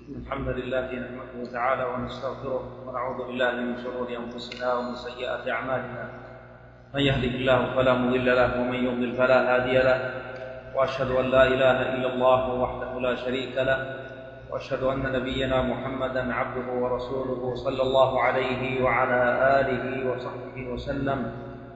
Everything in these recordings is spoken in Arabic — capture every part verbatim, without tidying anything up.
الحمد لله نحمده تعالى ونستغفره ونعوذ بالله من شرور أنفسنا ومن سيئات أعمالنا، من يهده الله فلا مضل له ومن يضلل فلا هادي له، وأشهد أن لا إله إلا الله وحده لا شريك له، وأشهد أن نبينا محمدا عبده ورسوله صلى الله عليه وعلى آله وصحبه وسلم.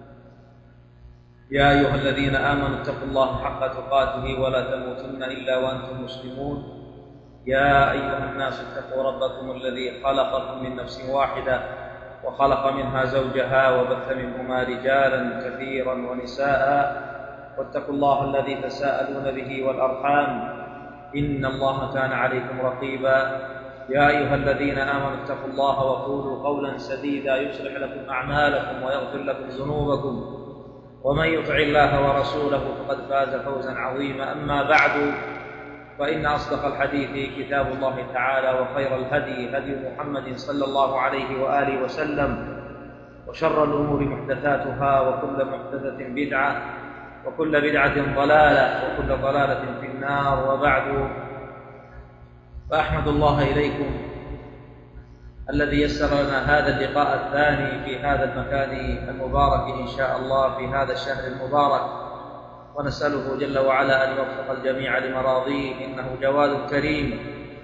يا أيها الذين آمنوا اتقوا الله حق تقاته ولا تموتن إلا وأنتم مسلمون. يا أيها الناس اتقوا ربكم الذي خلقكم من نفس واحدة وخلق منها زوجها وبث منهما رجالا كثيرا ونساء، واتقوا الله الذي تساءلون به والأرحام إن الله كان عليكم رقيبا. يا أيها الذين آمنوا اتقوا الله وقولوا قولا سديدا يصلح لكم أعمالكم ويغفر لكم ذنوبكم، ومن يطع الله ورسوله فقد فاز فوزا عظيما. أما بعد، فإن أصدق الحديث كتاب الله تعالى، وخير الهدي هدي محمد صلى الله عليه وآله وسلم، وشر الأمور محدثاتها، وكل محدثة بدعة، وكل بدعة ضلالة، وكل ضلالة في النار. وبعد، فأحمد الله إليكم الذي يسر لنا هذا اللقاء الثاني في هذا المكان المبارك إن شاء الله في هذا الشهر المبارك، ونسأله جل وعلا أن يوفق الجميع لمراضيه إنه جواد كريم.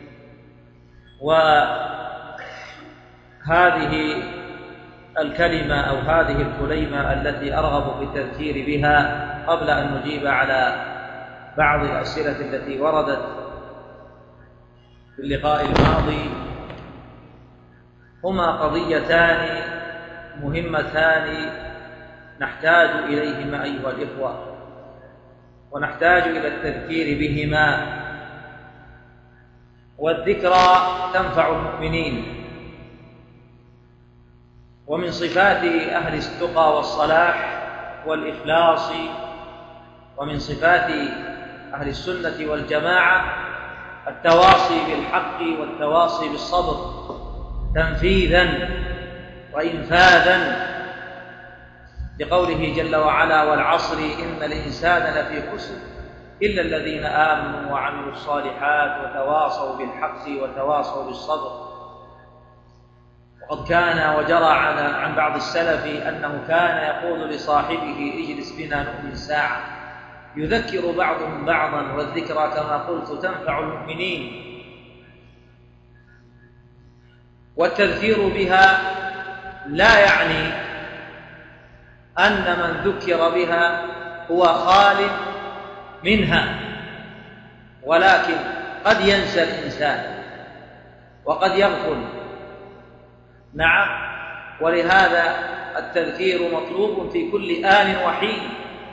وهذه الكلمة أو هذه الكلمة التي أرغب في التذكير بها قبل أن نجيب على بعض الأسئلة التي وردت في اللقاء الماضي هما قضيتان مهمتان نحتاج إليهما أيها الإخوة، ونحتاج إلى التذكير بهما. والذكرى تنفع المؤمنين، ومن صفات أهل التقى والصلاح والإخلاص، ومن صفات أهل السنة والجماعة التواصي بالحق والتواصي بالصبر تنفيذا وإنفاذا، لقوله جل وعلا: والعصر إن الإنسان لفي خسر إلا الذين آمنوا وعملوا الصالحات وتواصوا بالحق وتواصوا بالصبر. وقد كان وجرى عن بعض السلف أنه كان يقول لصاحبه: اجلس بنا نؤمن ساعة، يذكر بعضهم بعضا، والذكرى كما قلت تنفع المؤمنين. والتذكير بها لا يعني أن من ذكر بها هو خال منها، ولكن قد ينسى الإنسان وقد يغفل. نعم، ولهذا التذكير مطلوب في كل آن وحين.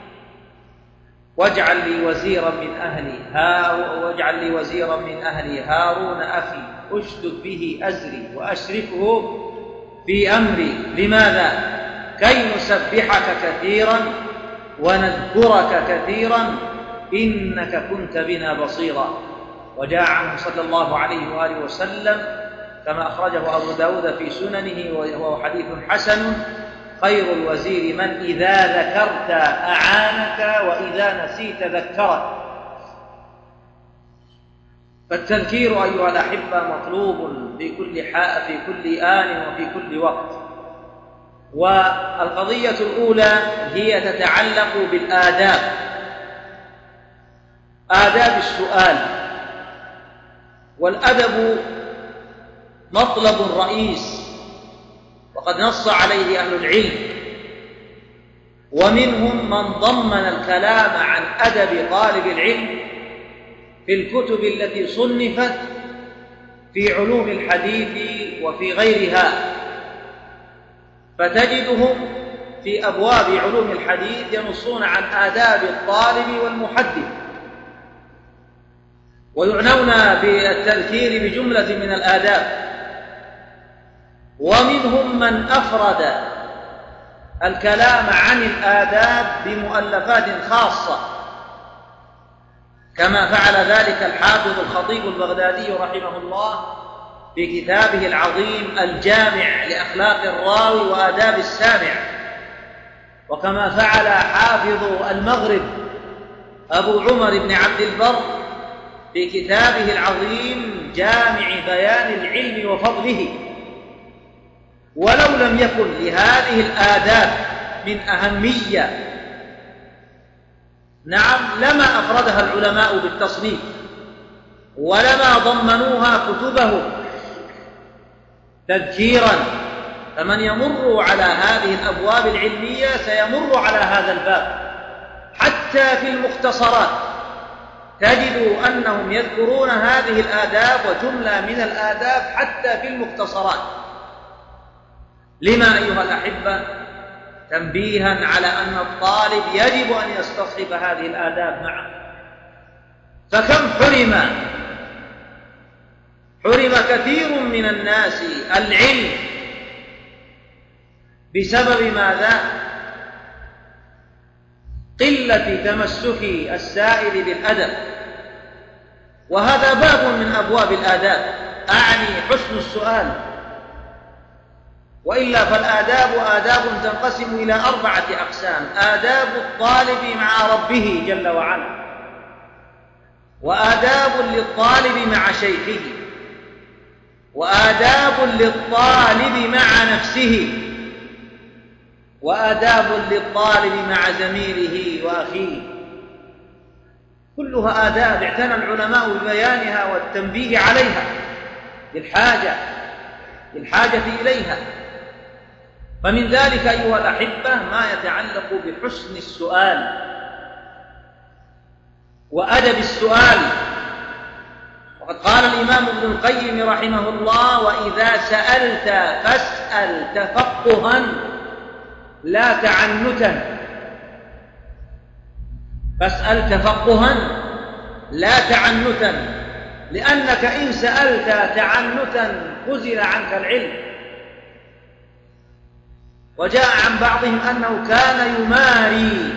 واجعل لي وزيرا من أهلي هارون واجعل لي وزيرا من أهلي هارون أخي أشدد به أزري وأشركه في أمري. لماذا؟ كي نسبحك كثيرا ونذكرك كثيرا إنك كنت بنا بصيرا. وجاء عنه صلى الله عليه وآله وسلم كما أخرجه أبو داود في سننه وهو حديث حسن: خير الوزير من إذا ذكرت أعانك وإذا نسيت ذكرك. فالتذكير أيها الأحبة مطلوب في كل حاء في كل آن وفي كل وقت. والقضية الأولى هي تتعلق بالآداب، آداب السؤال. والأدب مطلب رئيس، وقد نص عليه أهل العلم، ومنهم من ضمن الكلام عن أدب طالب العلم في الكتب التي صنفت في علوم الحديث وفي غيرها. فتجدهم في أبواب علوم الحديث ينصون عن آداب الطالب والمحدث، ويعنون بالتذكير بجملة من الآداب. ومنهم من أفرد الكلام عن الآداب بمؤلفات خاصة، كما فعل ذلك الحافظ الخطيب البغدادي رحمه الله في كتابه العظيم الجامع لأخلاق الراوي وآداب السامع، وكما فعل حافظ المغرب أبو عمر بن عبد البر في كتابه العظيم جامع بيان العلم وفضله. ولو لم يكن لهذه الآداب من أهمية نعم لما أفردها العلماء بالتصنيف ولما ضمنوها كتبهم تذكيرا. فمن يمر على هذه الأبواب العلمية سيمر على هذا الباب. حتى في المختصرات تجد أنهم يذكرون هذه الآداب وجملة من الآداب حتى في المختصرات. لما أيها الأحبة؟ تنبيها على أن الطالب يجب أن يستصحب هذه الآداب معه. فكم حرم حرم كثير من الناس العلم بسبب ماذا؟ قلة تمسك السائل بالأدب. وهذا باب من أبواب الآداب، أعني حسن السؤال. وإلا فالآداب آداب تنقسم إلى أربعة أقسام: آداب الطالب مع ربه جل وعلا، وآداب للطالب مع شيخه، وآداب للطالب مع نفسه، وآداب للطالب مع زميله وأخيه. كلها آداب اعتنى العلماء ببيانها والتنبيه عليها للحاجة للحاجة إليها. فمن ذلك أيها الأحبة ما يتعلق بحسن السؤال وأدب السؤال. وقد قال الإمام ابن القيم رحمه الله: وإذا سألت فاسأل تفقها لا تعنتا. فاسأل تفقها لا تعنتا، لأنك إن سألت تعنتا خزل عنك العلم. وجاء عن بعضهم أنه كان يماري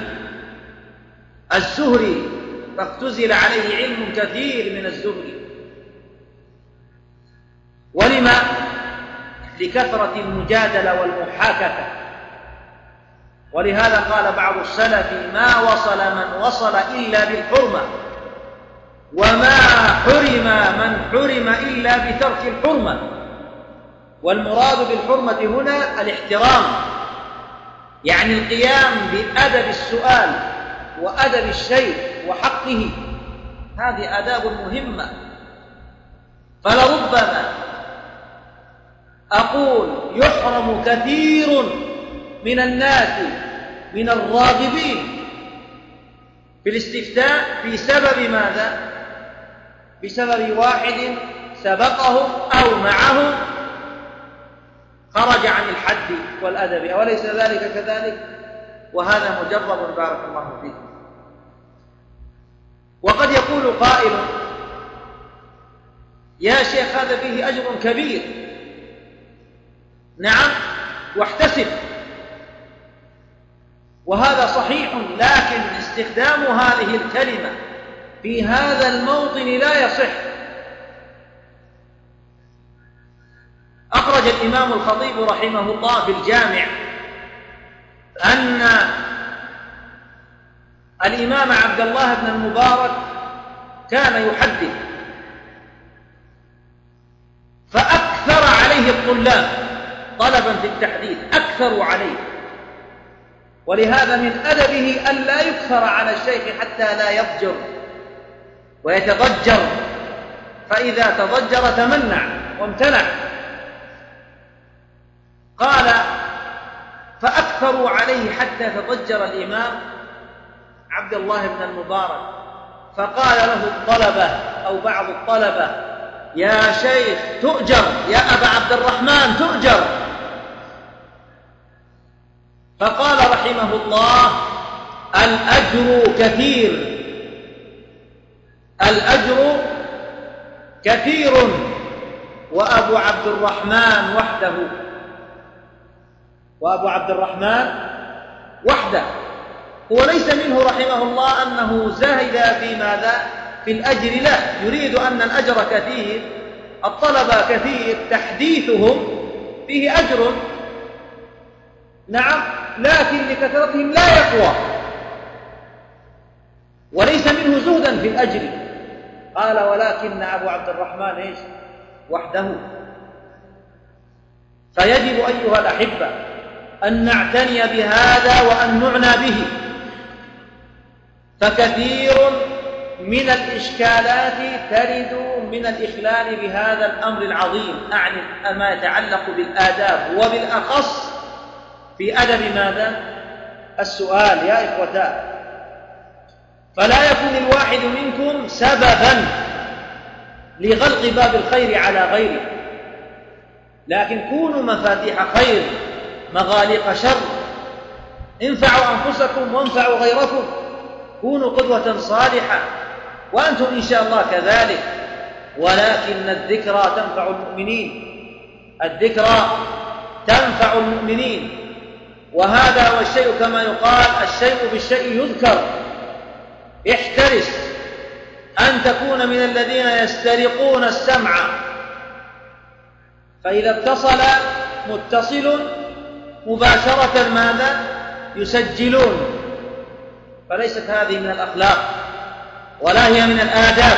الزهري فاختزل عليه علم كثير من الزهري. ولما؟ لكثرة المجادلة والمحاكفة. ولهذا قال بعض السلف: ما وصل من وصل إلا بالحرمة، وما حرم من حرم إلا بترك الحرمة. والمراد بالحرمة هنا الاحترام، يعني القيام بأدب السؤال وأدب الشيء وحقه. هذه آداب مهمة. فلربما أقول يحرم كثير من الناس من الراغبين في الاستفتاء بسبب ماذا؟ بسبب واحد سبقهم أو معهم خرج عن الحد والأدب، أوليس ذلك كذلك؟ وهذا مجرب بارك الله فيه. وقد يقول قائل: يا شيخ هذا فيه أجر كبير. نعم، واحتسب. وهذا صحيح، لكن استخدام هذه الكلمة في هذا الموطن لا يصح. أخرج الإمام الخطيب رحمه الله في الجامع أن الإمام عبد الله بن المبارك كان يحدث فأكثر عليه الطلاب طلبا في التحديث، أكثروا عليه. ولهذا من أدبه أن لا يكثر على الشيخ حتى لا يضجر ويتضجر، فإذا تضجر تمنع وامتنع. قال: فأكثروا عليه حتى تضجر الإمام عبد الله بن المبارك، فقال له الطلبة أو بعض الطلبة: يا شيخ تؤجر، يا أبا عبد الرحمن تؤجر. فقال رحمه الله: الأجر كثير، الأجر كثير، وأبو عبد الرحمن وحده، وأبو عبد الرحمن وحده. هو ليس منه رحمه الله أنه زاهد في ماذا؟ في الأجر، لا، يريد أن الأجر كثير، الطلبة كثير، تحديثهم فيه أجر، نعم، لكن لكثرتهم لا يقوى، وليس منه زهدا في الأجر. قال ولكن أبو عبد الرحمن إيش وحده. فيجب أيها الأحبة أن نعتني بهذا وأن نعنى به، فكثير من الإشكالات ترد من الإخلال بهذا الأمر العظيم، أعني ما يتعلق بالآداب وبالأخص في أدب ماذا؟ السؤال يا إخوتان. فلا يكون الواحد منكم سببا لغلق باب الخير على غيره، لكن كونوا مفاتيح خير مغاليق شر، انفعوا أنفسكم وانفعوا غيركم، كونوا قدوة صالحة وأنتم إن شاء الله كذلك. ولكن الذكرى تنفع المؤمنين، الذكرى تنفع المؤمنين، وهذا هو الشيء كما يقال الشيء بالشيء يذكر. احترس أن تكون من الذين يسترقون السمع، فإذا اتصل متصل مباشرة ماذا؟ يسجلون. فليست هذه من الأخلاق ولا هي من الآداب.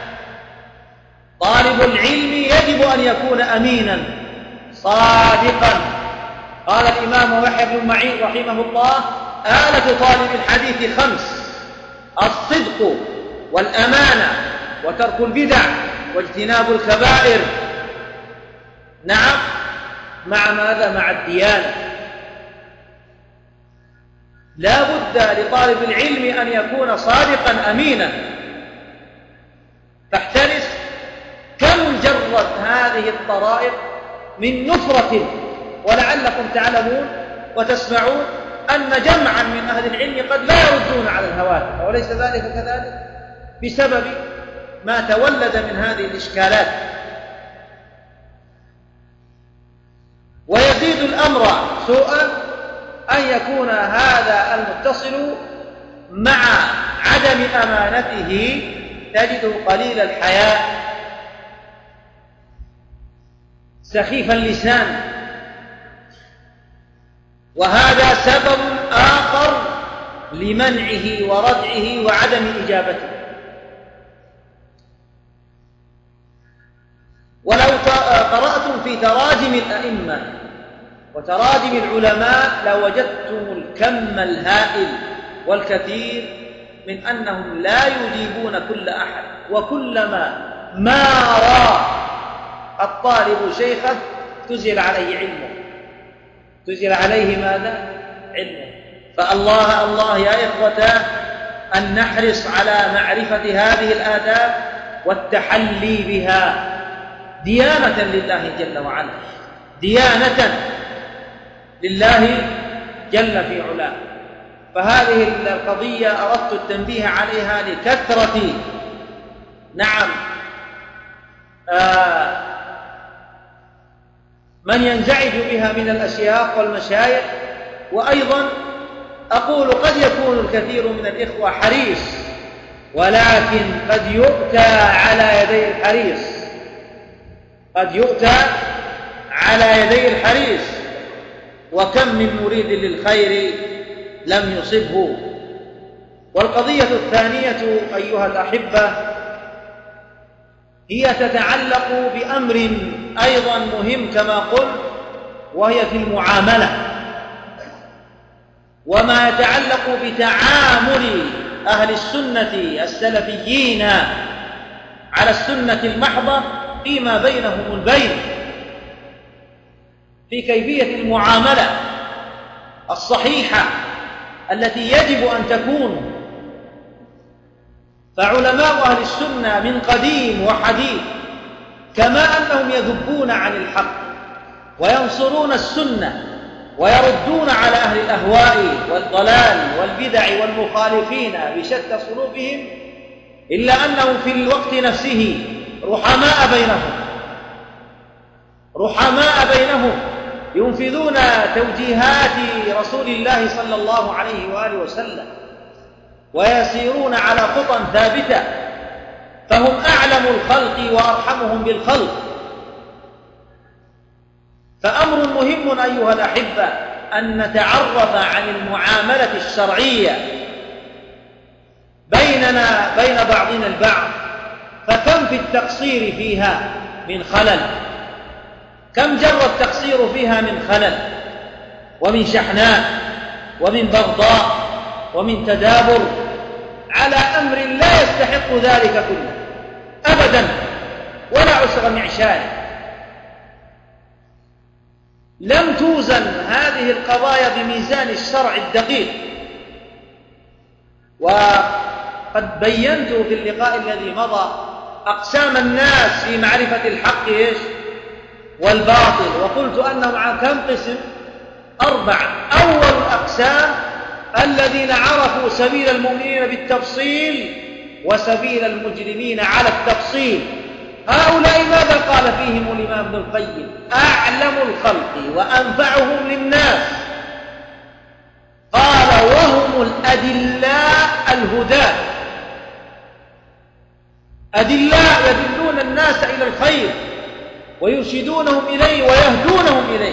طالب العلم يجب أن يكون أمينا صادقا. قال الإمام يحيى بن معين رحمه الله: آلة طالب الحديث خمس: الصدق والأمانة وترك البدع واجتناب الكبائر. نعم، مع ماذا؟ مع الديانة. لا بد لطالب العلم أن يكون صادقا أمينا. فاحترس. كم جرت هذه الطرائق من نفرة، ولعلكم تعلمون وتسمعون أن جمعا من أهل العلم قد لا يردون على الهواتف، أوليس ذلك كذلك؟ بسبب ما تولد من هذه الإشكالات. ويزيد الأمر سوءا أن يكون هذا المتصل مع عدم أمانته تجده قليل الحياء، سخيف اللسان، وهذا سبب آخر لمنعه وردعه وعدم إجابته. ولو قرأتم في تراجم الأئمة وتراجم العلماء لوجدتم الكم الهائل والكثير من أنهم لا يجيبون كل أحد، وكلما مارى الطالب شيخه تزل عليه علمه، تزل عليه ماذا؟ علمه. فالله الله يا إخوتاه أن نحرص على معرفة هذه الآداب والتحلي بها ديانة لله جل وعلا، ديانة لله جل في علاه. فهذه القضية أردت التنبيه عليها لكثرة نعم آه من ينزعج بها من الأشياخ والمشايخ. وأيضا أقول قد يكون الكثير من الإخوة حريص، ولكن قد يؤتى على يدي الحريص، قد يؤتى على يدي الحريص، وكم من مريد للخير لم يصبه. والقضية الثانية أيها الأحبة هي تتعلق بأمر أيضا مهم كما قلت، وهي في المعاملة، وما يتعلق بتعامل أهل السنة السلفيين على السنة المحضة فيما بينهم البين، في كيفية المعاملة الصحيحة التي يجب أن تكون. فعلماء أهل السنة من قديم وحديث كما أنهم يذبون عن الحق وينصرون السنة ويردون على أهل الأهواء والضلال والبدع والمخالفين بشتى صنوفهم، إلا أنهم في الوقت نفسه رحماء بينهم، رحماء بينهم ينفذون توجيهات رسول الله صلى الله عليه وآله وسلم ويسيرون على خطى ثابتة، فهم أعلم الخلق وأرحمهم بالخلق. فأمر مهم أيها الأحبة أن نتعرف عن المعاملة الشرعية بيننا بين بعضنا البعض فكم في التقصير فيها من خلل، كم جرى التقصير فيها من خلل ومن شحناء ومن بغضاء ومن تدابر على أمر لا يستحق ذلك كله أبدا ولا عسر معشار. لم توزن هذه القضايا بميزان الشرع الدقيق. وقد بينت في اللقاء الذي مضى أقسام الناس في معرفة الحق إيش والباطل، وقلت أنهم عن كم قسم؟ أربعة. أول الأقسام الذين عرفوا سبيل المؤمنين بالتفصيل وسبيل المجرمين على التفصيل. هؤلاء ماذا قال فيهم الإمام ابن القيم؟ أعلم الخلق وأنفعهم للناس. قال وهم الأدلاء الهداة، أدلاء يدلون الناس إلى الخير ويرشدونهم إليه ويهدونهم إليه،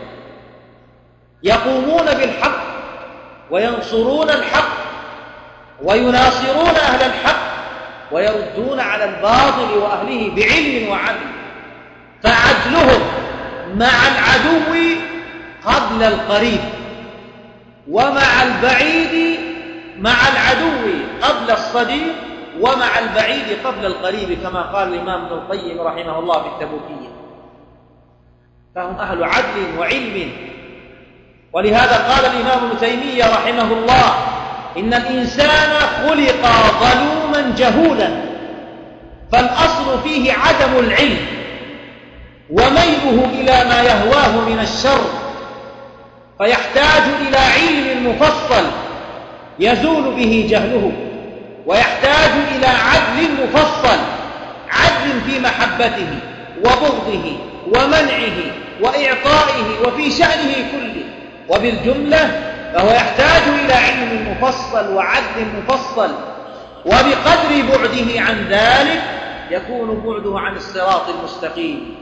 يقومون بالحق وينصرون الحق ويناصرون أهل الحق ويردون على الباطل وأهله بعلم وعدل. فعدلهم مع العدو قبل القريب، ومع البعيد مع العدو قبل الصديق، ومع البعيد قبل القريب، كما قال الإمام ابن القيم رحمه الله في التبوكية. فهم أهل عدل وعلم. ولهذا قال الإمام ابن تيمية رحمه الله إن الإنسان خلق ظلوما جهولا، فالأصل فيه عدم العلم وميله إلى ما يهواه من الشر، فيحتاج إلى علم مفصل يزول به جهله، ويحتاج إلى عدل مفصل، عدل في محبته وبغضه ومنعه وإعطائه وفي شأنه كله. وبالجملة فهو يحتاج إلى علم مفصل وعدل مفصل، وبقدر بعده عن ذلك يكون بعده عن الصراط المستقيم.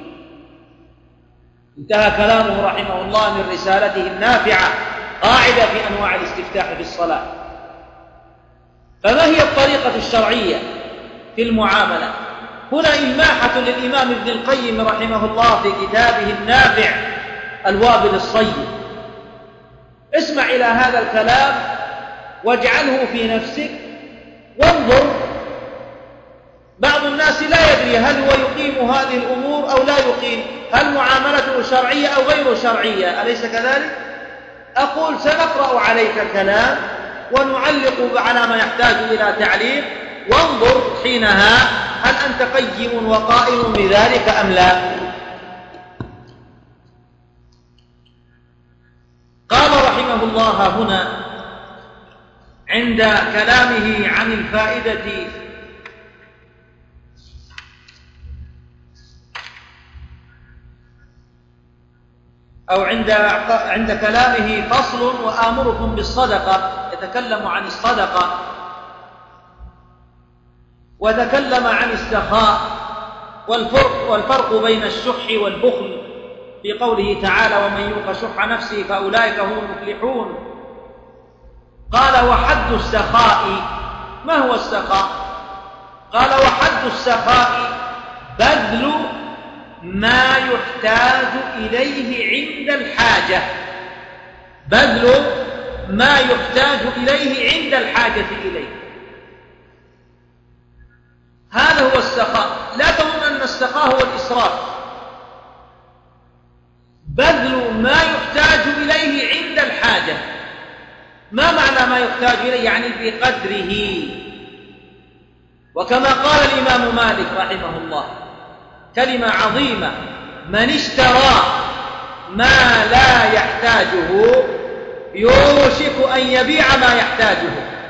انتهى كلامه رحمه الله من رسالته النافعة قاعدة في أنواع الاستفتاح بالصلاة. فما هي الطريقة الشرعية في المعاملة؟ هنا إلماحة للإمام ابن القيم رحمه الله في كتابه النافع الوابل الصيب. اسمع إلى هذا الكلام واجعله في نفسك وانظر. بعض الناس لا يدري هل هو يقيم هذه الأمور أو لا يقيم، هل معاملته شرعية أو غير شرعية، أليس كذلك؟ أقول سنقرأ عليك كلام ونعلق على ما يحتاج إلى تعليق، وانظر حينها هل أنت قيم وقائم بذلك أم لا. قال رحمه الله هنا عند كلامه عن الفائدة أو عند عند كلامه فصل وآمركم بالصدقة، يتكلم عن الصدقة وتكلم عن السخاء والفرق, والفرق بين الشح والبخل في قوله تعالى ومن يوق شح نفسه فأولئك هم المفلحون. قال وحد السخاء، ما هو السخاء؟ قال وحد السخاء بذل ما يحتاج إليه عند الحاجة، بذل ما يحتاج إليه عند الحاجة إليه، هذا هو السخاء. لا تظن أن السخاء هو الإسراف، بذل ما يحتاج إليه عند الحاجة. ما معنى ما يحتاج إليه؟ يعني بقدره. وكما قال الإمام مالك رحمه الله كلمة عظيمة: من اشترى ما لا يحتاجه يوشك أن يبيع ما يحتاجه،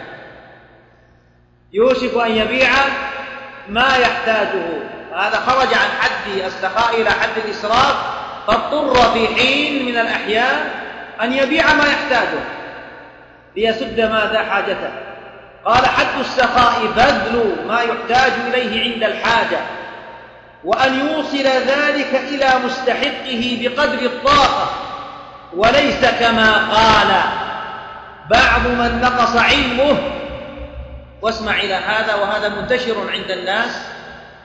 يوشك أن يبيع ما يحتاجه. هذا خرج عن حد السخاء إلى حد الإسراف، فاضطر في حين من الأحيان أن يبيع ما يحتاجه ليسد ماذا حاجته. قال حد السخاء بذل ما يحتاج إليه عند الحاجة، وأن يوصل ذلك إلى مستحقه بقدر الطاقة، وليس كما قال بعض من نقص علمه. واسمع إلى هذا، وهذا منتشر عند الناس،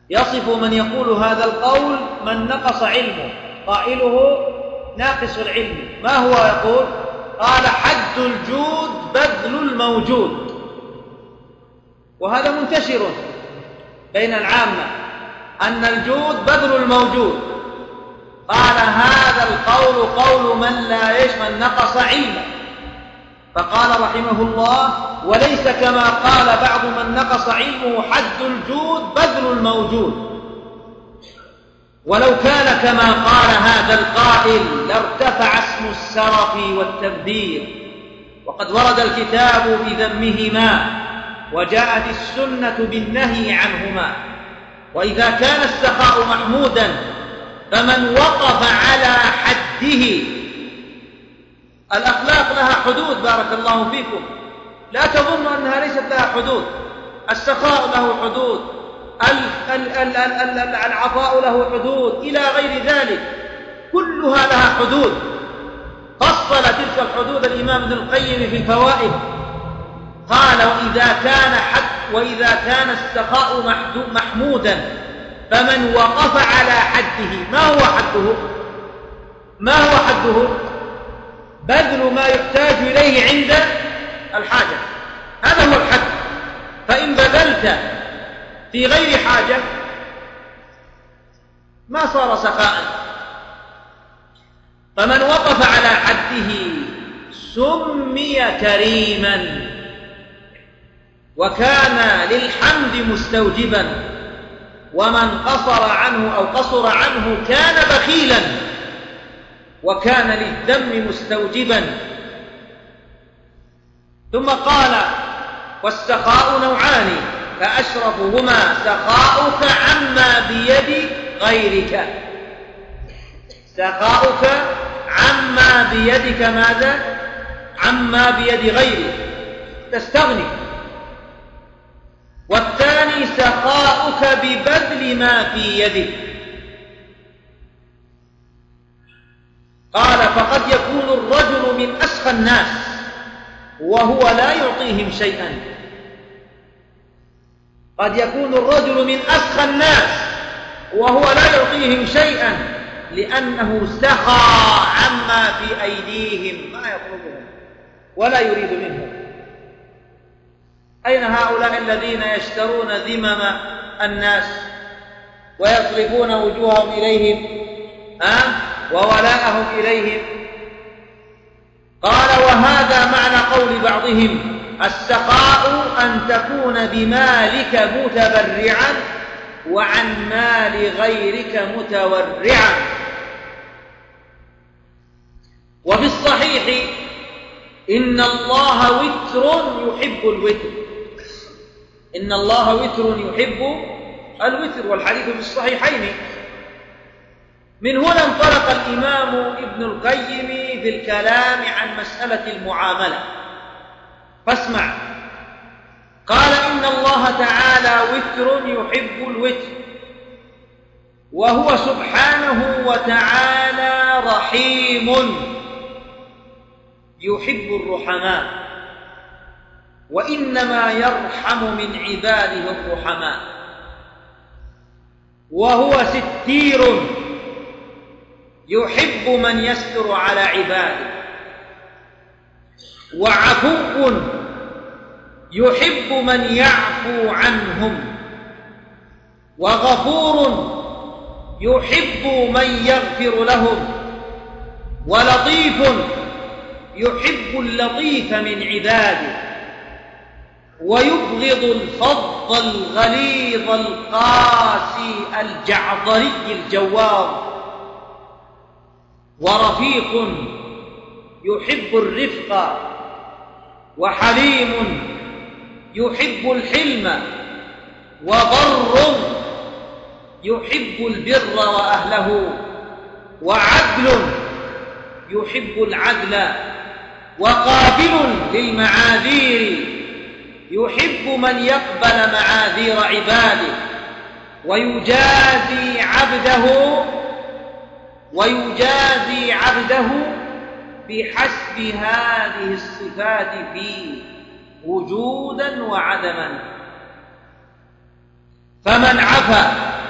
يصف من يقول هذا القول من نقص علمه، قائله ناقص العلم. ما هو يقول؟ قال حد الجود بذل الموجود، وهذا منتشر بين العامة أن الجود بذل الموجود. قال هذا القول قول من لا يشمل نقص علمه، فقال رحمه الله وليس كما قال بعض من نقص علمه حد الجود بذل الموجود. ولو كان كما قال هذا القائل لارتفع اسم السرف والتبذير، وقد ورد الكتاب بذمهما وجاءت السنة بالنهي عنهما. وإذا كان السخاء محمودا فمن وقف على حده، الأخلاق لها حدود بارك الله فيكم، لا تظن أنها ليست لها حدود. السخاء له حدود، العطاء له حدود، إلى غير ذلك، كلها لها حدود. فصل تلك الحدود الإمام ابن القيم في الفوائد، قال وإذا كان حد وإذا كان السخاء محمودا فمن وقف على حده. ما هو حده؟ ما هو حده؟ بذل ما يحتاج إليه عند الحاجة، هذا هو الحد. فإن بذلت في غير حاجة ما صار سخاء. فمن وقف على حده سمي كريما وكان للحمد مستوجبا، ومن قصر عنه أو قصر عنه كان بخيلا وكان للذم مستوجبا. ثم قال والسخاء نوعان فأشرفهما سخاؤك عما بيد غيرك. سخاؤك عما بيدك ماذا؟ عما بيد غيرك، تستغني. والثاني سخاؤك ببذل ما في يدك. قال فقد يكون الرجل من أسخى الناس وهو لا يعطيهم شيئا. قد يكون الرجل من أسخى الناس وهو لا يعطيهم شيئا لأنه سخى عما في أيديهم، ما يطلبهم ولا يريد منهم. أين هؤلاء الذين يشترون ذمم الناس ويصرفون وجوههم إليهم أه؟ وولاءهم إليهم؟ قال وهذا معنى قول بعضهم السخاء أن تكون بمالك متبرعا وعن مال غيرك متورعا. وفي الصحيح إن الله وتر يحب الوتر، إن الله وتر يحب الوتر، والحديث في الصحيحين. من هنا انطلق الإمام ابن القيم في الكلام عن مسألة المعاملة، فاسمع. قال إن الله تعالى وتر يحب الوتر، وهو سبحانه وتعالى رحيم يحب الرحماء، وإنما يرحم من عباده الرحماء. وهو ستير يحب من يستر على عباده، وعفو يحب من يعفو عنهم، وغفور يحب من يغفر لهم، ولطيف يحب اللطيف من عباده، ويبغض الفظ الغليظ القاسي الجعضري الجواب، ورفيق يحب الرفق، وحليم يحب الحلم، وبر يحب البر وأهله، وعدل يحب العدل، وقابل للمعاذير يحب من يقبل معاذير عباده، ويجازي عبده ويجازي عبده بحسب هذه الصفات فيه وجودا وعدما. فمن عفا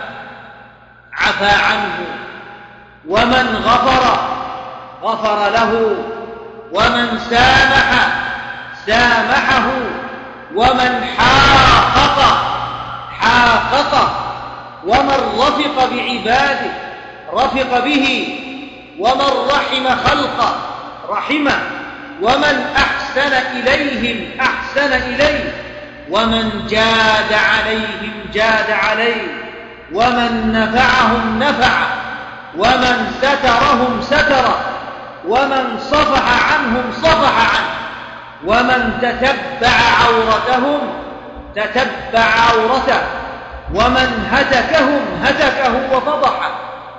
عفا عنه، ومن غفر غفر له، ومن سامح سامحه، ومن حاقق حاققه، ومن رفق بعباده رفق به، ومن رحم خلقه رحمه، ومن أحسن إليهم أحسن إليه، ومن جاد عليهم جاد عليه، ومن نفعهم نفعه، ومن سترهم ستره، ومن صفح عنهم صفح عنه، ومن تتبع عورتهم تتبع عورته، ومن هتكهم هتكه وفضحه،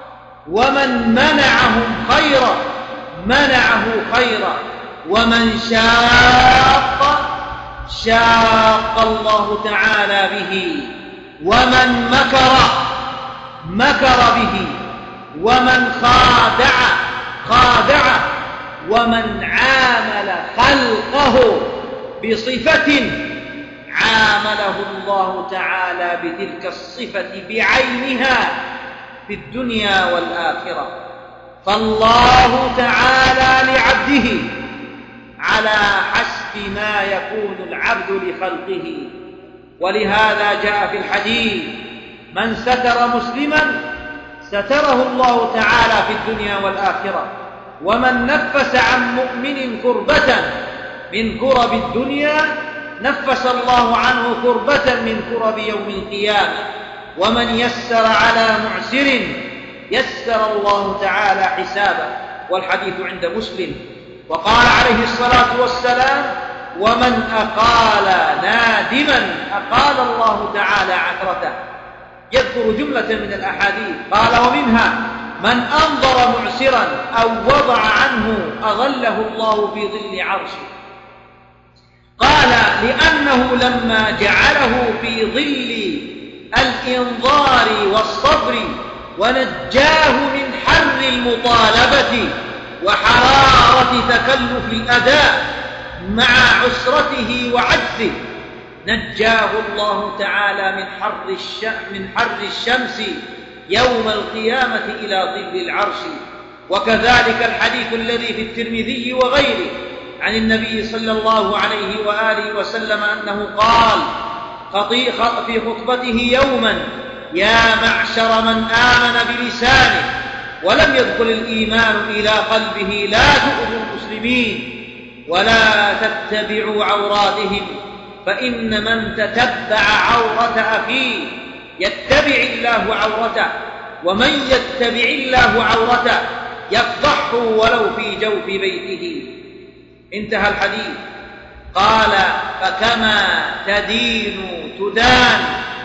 ومن منعهم خيرا منعه خيرا، ومن شاق شاق الله تعالى به، ومن مكر مكر به، ومن خادع خادعه، ومن عامل خلقه بصفة عامله الله تعالى بتلك الصفة بعينها في الدنيا والآخرة. فالله تعالى لعبده على حسب ما يكون العبد لخلقه. ولهذا جاء في الحديث: من ستر مسلما ستره الله تعالى في الدنيا والآخرة، ومن نفس عن مؤمن كربة من كرب الدنيا نفس الله عنه كربة من كرب يوم القيامة، ومن يسر على معسر يسر الله تعالى حسابه. والحديث عند مسلم. وقال عليه الصلاة والسلام: ومن أقال نادما أقال الله تعالى عثرته. يذكر جملة من الأحاديث، قال: ومنها من أنظر معسرا أو وضع عنه أظله الله في ظل عرشه. قال: لأنه لما جعله في ظل الإنظار والصبر ونجاه من حر المطالبة وحرارة تكلف الأداء مع عسرته وعجزه، نجاه الله تعالى من حر من حر الشمس يوم القيامة إلى ظل العرش. وكذلك الحديث الذي في الترمذي وغيره عن النبي صلى الله عليه وآله وسلم أنه قال في خطبته يوما: يا معشر من آمن بلسانه ولم يدخل الإيمان إلى قلبه، لا تؤذوا المسلمين ولا تتبعوا عوراتهم، فإن من تتبع عورة أخيه يتبع الله عورته، ومن يتبع الله عورته يفضحه ولو في جوف بيته. انتهى الحديث. قال: فكما تدين تدان،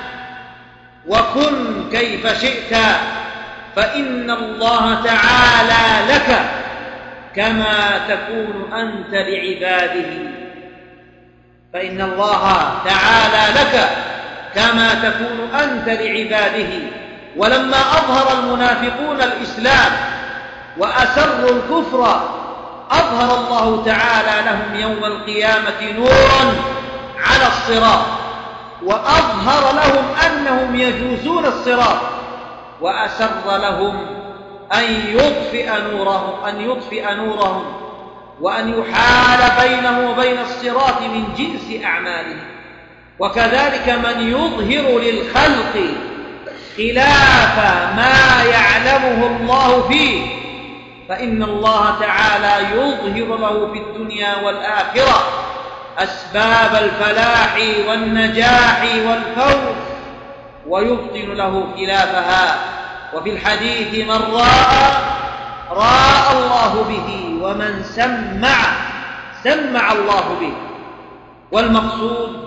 وكن كيف شئت، فإن الله تعالى لك كما تكون أنت لعباده. فإن الله تعالى لك كما تكون أنت لعباده. ولما أظهر المنافقون الإسلام وأسروا الكفر، أظهر الله تعالى لهم يوم القيامة نورا على الصراط، وأظهر لهم أنهم يجوزون الصراط، وأسر لهم أن يطفئ نورهم أن يطفئ نورهم وأن يحال بينه وبين الصراط من جنس أعمالهم. وكذلك من يظهر للخلق خلاف ما يعلمه الله فيه، فإن الله تعالى يظهر له في الدنيا والآخرة أسباب الفلاح والنجاح والفوز، ويبطن له خلافها. وفي الحديث: من راى راى الله به، ومن سمع سمع الله به. والمقصود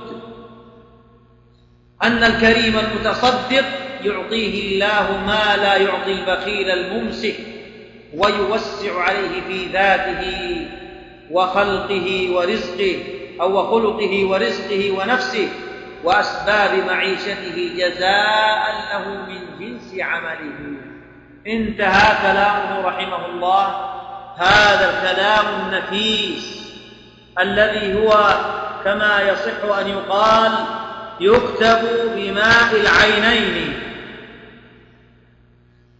أن الكريم المتصدق يعطيه الله ما لا يعطي البخيل الممسك، ويوسع عليه في ذاته وخلقه ورزقه أو خلقه ورزقه ونفسه وأسباب معيشته جزاء له من جنس عمله. انتهى كلامه رحمه الله. هذا الكلام النفيس الذي هو كما يصح أن يقال يكتب بماء العينين،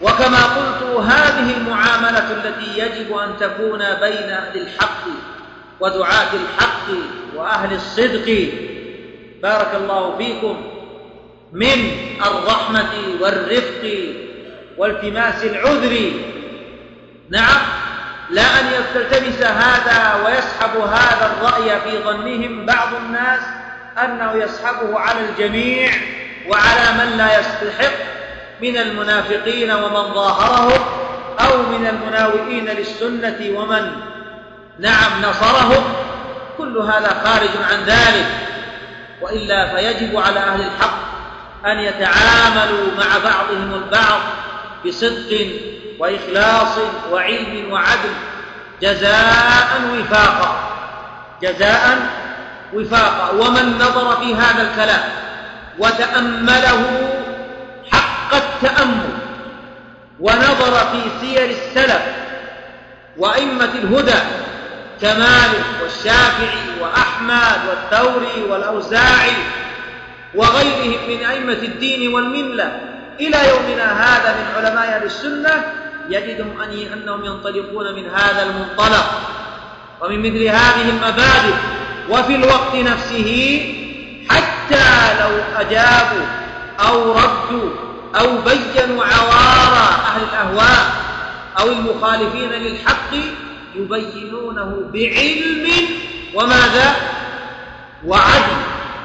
وكما قلت هذه المعاملة التي يجب أن تكون بين أهل الحق ودعاة الحق وأهل الصدق بارك الله فيكم من الرحمة والرفق والتماس العذر. نعم، لا أن يلتبس هذا ويسحب هذا الرأي في ظنهم بعض الناس أنه يسحبه على الجميع وعلى من لا يستحق من المنافقين ومن ظاهرهم أو من المناوئين للسنة ومن نعم نصرهم. كل هذا خارج عن ذلك، وإلا فيجب على أهل الحق أن يتعاملوا مع بعضهم البعض بصدق وإخلاص وعلم وعدل جزاء وفاقا جزاء وفاقا. ومن نظر في هذا الكلام وتأمله حق التأمل ونظر في سير السلف وأئمة الهدى كمالك والشافعي وأحمد والثوري والأوزاعي وغيرهم من أئمة الدين والملة إلى يومنا هذا من علماء أهل السنة، يجدهم أنهم ينطلقون من هذا المنطلق ومن مثل هذه المبادئ، وفي الوقت نفسه حتى لو أجابوا أو ردوا أو بيّنوا عوار أهل الأهواء أو المخالفين للحق يبينونه بعلم وماذا؟ وعدل،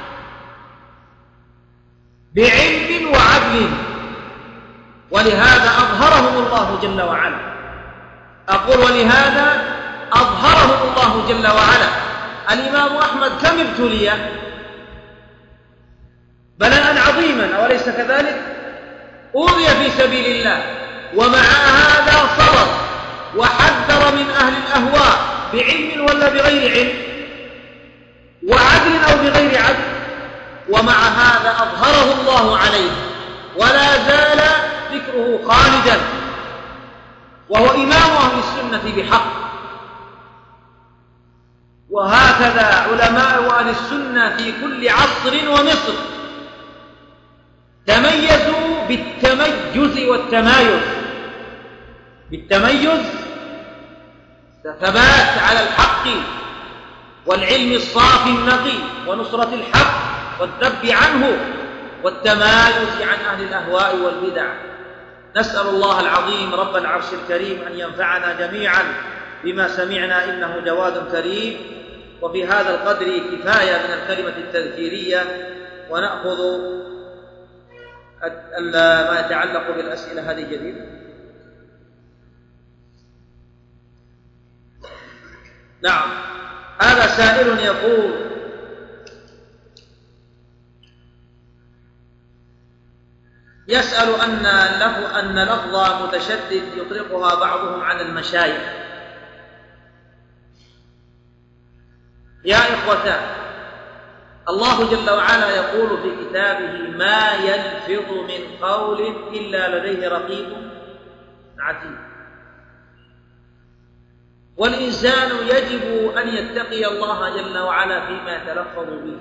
بعلم وعدل. ولهذا أظهرهم الله جل وعلا. أقول ولهذا أظهرهم الله جل وعلا. الإمام أحمد كم ابتلي؟ بلاء عظيما أوليس كذلك؟ أوذي في سبيل الله ومع هذا صبر وحذر من أهل الأهواء بعلم ولا بغير علم، وعدل أو بغير عدل، ومع هذا أظهره الله عليه ولا زال ذكره خالدا، وهو إمام أهل السنة بحق. وهكذا علماء أهل السنة في كل عصر ومصر تميزوا بالتميز والتمايز، بالتميز ثبات على الحق والعلم الصافي النقي ونصرة الحق والذب عنه، والتمايز عن أهل الأهواء والبدع. نسأل الله العظيم رب العرش الكريم أن ينفعنا جميعا بما سمعنا إنه جواد كريم. وفي هذا القدر كفاية من الكلمة التذكيرية، ونأخذ ما يتعلق بالأسئلة هذه جديدة. نعم، هذا سائل يقول: يسأل أن له أن لفظ متشدد يطلقها بعضهم على المشايخ. يا إخوتان، الله جل وعلا يقول في كتابه: ما يلفظ من قول إلا لديه رقيب عتيد. والإنسان يجب أن يتقي الله جل وعلا فيما يتلفظ به.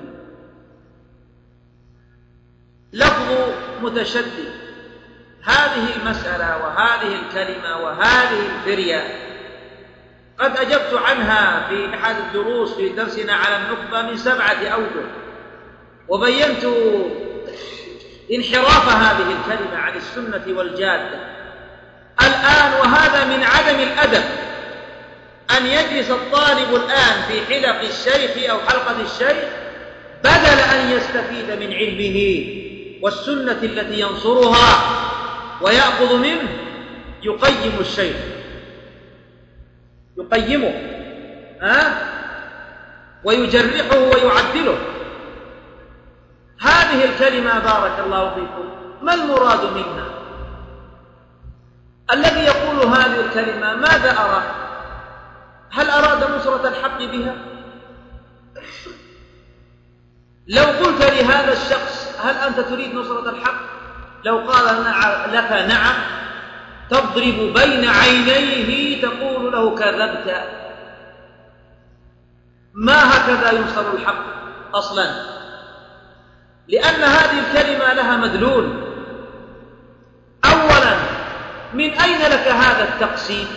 لفظ متشدد، هذه المسألة وهذه الكلمة وهذه الفرية قد أجبت عنها في أحد الدروس في درسنا على النخبة من سبعة أوجه، وبينت انحراف هذه الكلمة عن السنة والجادة. الآن وهذا من عدم الأدب أن يجلس الطالب الآن في حلق الشيخ أو حلقة الشيخ بدل أن يستفيد من علمه والسنة التي ينصرها ويأخذ منه، يقيم الشيخ، يقيمه ها ويجرحه ويعدله. هذه الكلمة بارك الله فيكم ما المراد منها؟ الذي يقول هذه الكلمة ماذا أراد؟ هل أراد نصرة الحق بها؟ لو قلت لهذا الشخص: هل أنت تريد نصرة الحق؟ لو قال لك نعم، تضرب بين عينيه تقول له: كذبت، ما هكذا ينصر الحق أصلا، لأن هذه الكلمة لها مدلول. أولا، من أين لك هذا التقسيم؟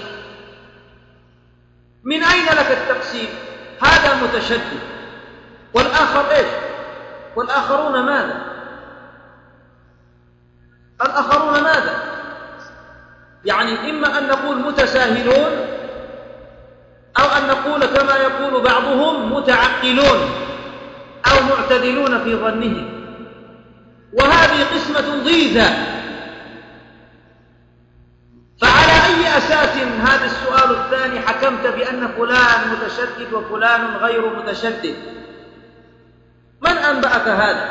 من أين لك التقسيم؟ هذا متشدد والآخر إيش؟ والآخرون ماذا؟ الآخرون ماذا؟ يعني إما أن نقول متساهلون أو أن نقول كما يقول بعضهم متعقلون أو معتدلون في ظنهم، وهذه قسمة ضيزة. فعلى أي أساس هذا السؤال الثاني حكمت بأن فلان متشدد وفلان غير متشدد؟ من أنبأك هذا؟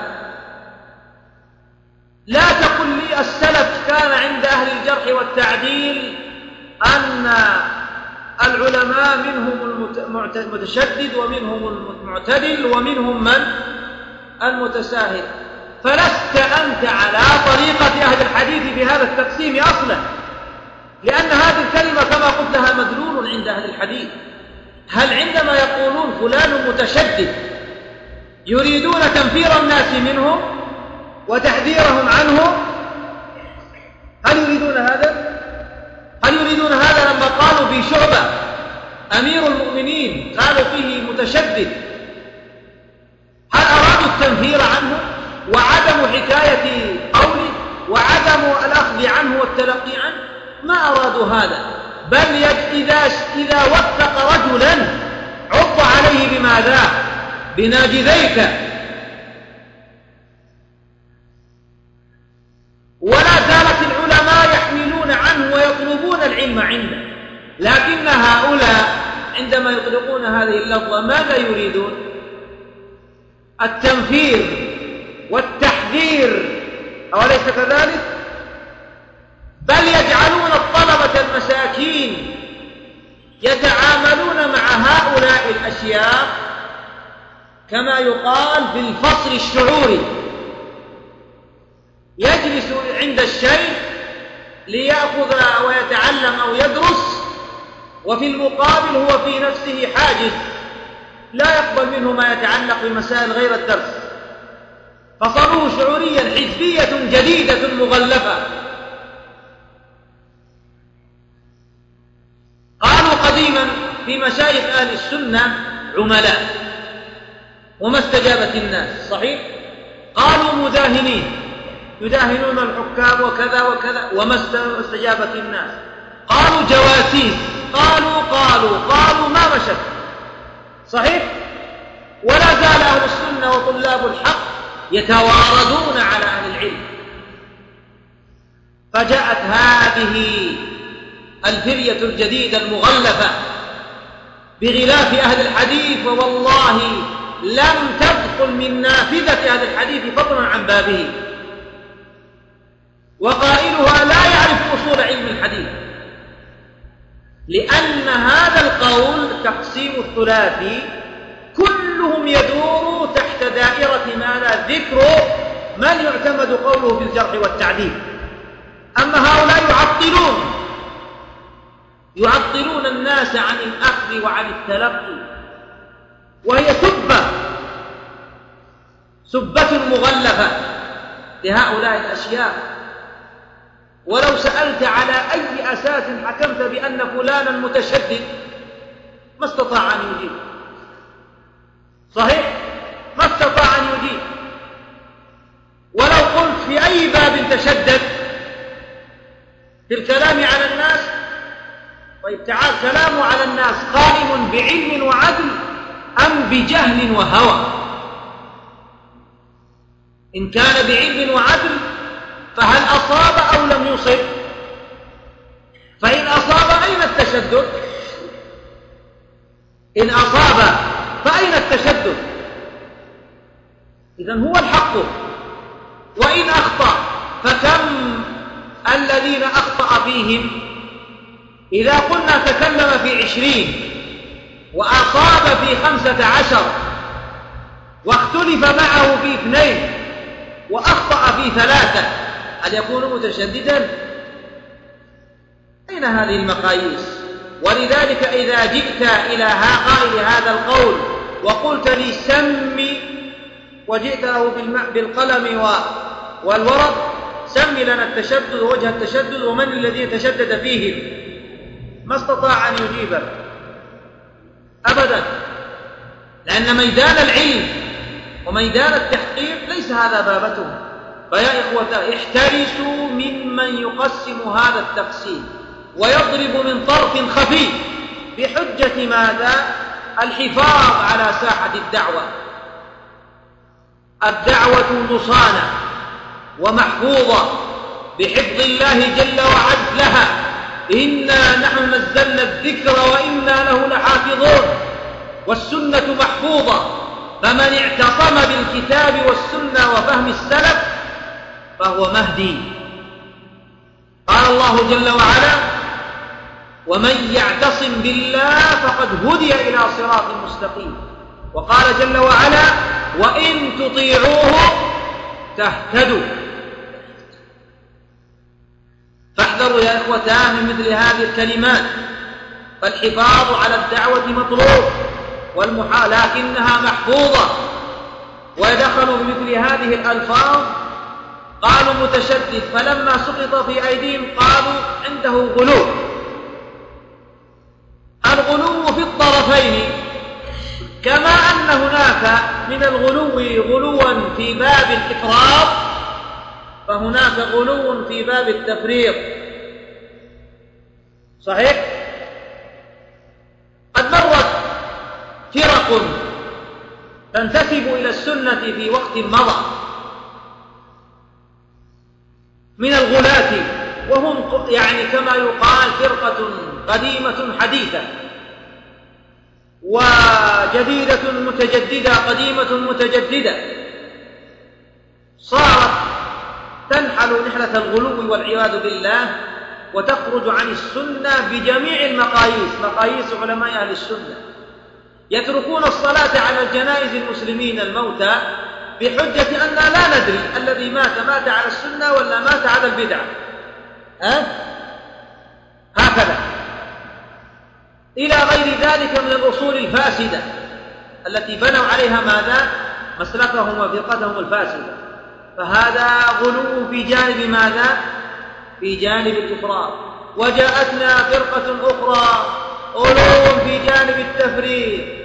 لا تقل لي السلف كان عند أهل الجرح والتعديل أن العلماء منهم المتشدد ومنهم المعتدل ومنهم من المتساهل، فلست أنت على طريقة أهل الحديث في هذا التقسيم أصلا، لأن هذه الكلمة كما قلت لها مدلول عند أهل الحديث. هل عندما يقولون فلان متشدد يريدون تنفير الناس منه وتحذيرهم عنه؟ هل يريدون هذا؟ هل يريدون هذا لما قالوا في شعبة أمير المؤمنين قالوا فيه متشدد؟ هل أرادوا التنفير عنه وعدم حكاية قوله وعدم الأخذ عنه والتلقي عنه؟ ما أرادوا هذا، بل إذا, إذا وثق رجلا عض عليه بماذا؟ بناجذيك. ولا زالت العلماء يحملون عنه ويطلبون العلم عنده، لكن هؤلاء عندما يطلقون هذه اللفظة ماذا يريدون؟ التنفير والتحذير، أوليس كذلك؟ بل يجعلون الطلبة المساكين يتعاملون مع هؤلاء الأشياء كما يقال بالفصل الشعوري، يجلس عند الشيخ ليأخذ ويتعلم أو يدرس، وفي المقابل هو في نفسه حاجز لا يقبل منه ما يتعلق بمسائل غير الدرس، فصلوه شعوريا حزبية جديدة مغلفة. قالوا قديما في مشايخ أهل السنة عملاء وما استجابت الناس، صحيح؟ قالوا مداهنين يداهنون الحكام وكذا وكذا وما استجابت الناس. قالوا جواسيس، قالوا قالوا قالوا ما مشت، صحيح؟ ولا زال أهل السنة وطلاب الحق يتواردون على أهل العلم. فجاءت هذه الفرية الجديدة المغلفة بغلاف أهل الحديث، ووالله لم تدخل من نافذة أهل الحديث فضلا عن بابه، وقائلها لا يعرف أصول علم الحديث، لأن هذا القول تقسيم الثلاثي كلهم يدور تحت دائرة ماذا؟ ذكر من يعتمد قوله بالجرح والتعديل. أما هؤلاء يعطلون يعطلون الناس عن الأخذ وعن التلقي، وهي سبة سبة مغلفة لهؤلاء الأشياء. ولو سألت على أي أساس حكمت بأن فلانا متشدد ما استطاع أن يجيب، صحيح؟ ما استطاع أن يجيب. ولو قلت في أي باب تشدد في الكلام على الناس، طيب تعال كلامه على الناس قائم بعلم وعدل أم بجهل وهوى؟ إن كان بعلم وعدل فهل أصاب أو لم يصب؟ فإن أصاب أين التشدد؟ إن أصاب فأين التشدد؟ إذن هو الحق. وإن أخطأ فكم الذين أخطأ فيهم؟ إذا قلنا تكلم في عشرين وأصاب في خمسة عشر واختلف معه في اثنين وأخطأ في ثلاثة، هل يكون متشددا؟ أين هذه المقاييس؟ ولذلك إذا جئت إلى قائل هذا القول وقلت لي سمي، وجئت له بالقلم والورق، سم لنا التشدد ووجه التشدد ومن الذي تشدد فيهم، ما استطاع أن يجيبه أبدا، لأن ميدان العلم وميدان التحقيق ليس هذا بابته. فيا إخوة احترسوا ممن يقسم هذا التقسيم ويضرب من طرف خفي بحجة ماذا؟ الحفاظ على ساحة الدعوة. الدعوة مصانة ومحفوظة بحفظ الله جل وعز لها، إنا نحن نزلنا الذكر وإنا له لحافظون، والسنة محفوظة، فمن اعتصم بالكتاب والسنة وفهم السلف فهو مهدي. قال الله جل وعلا: ومن يعتصم بالله فقد هدي إلى صراط مستقيم. وقال جل وعلا: وإن تطيعوه تهتدوا. فاحذروا يا إخوتان من مثل هذه الكلمات، فالحفاظ على الدعوة مطلوب والمحا لكنها محفوظة. ودخلوا بمثل هذه الألفاظ قالوا متشدد، فلما سقط في أيديهم قالوا عنده غلو. الغلو في الطرفين، كما أن هناك من الغلو غلوا في باب الإفراط، فهناك غلو في باب التفريط. صحيح؟ قد مرت فرق تنتسب إلى السنة في وقت مضى من الغلاة، وهم يعني كما يقال فرقة قديمة حديثة، وجديدة متجددة قديمة متجددة، صارت تنحل نحلة الغلو والعياذ بالله وتخرج عن السنة بجميع المقاييس، مقاييس علماء أهل السنة. يتركون الصلاة على الجنائز المسلمين الموتى بحجة أننا لا ندري الذي مات مات على السنة ولا مات على البدعة. أه؟ هكذا إلى غير ذلك من الأصول الفاسدة التي بنوا عليها ماذا؟ مسلكهم وفرقتهم الفاسدة. فهذا غلو في جانب ماذا؟ في جانب الإفراط. وجاءتنا فرقة أخرى غلو في جانب التفريط،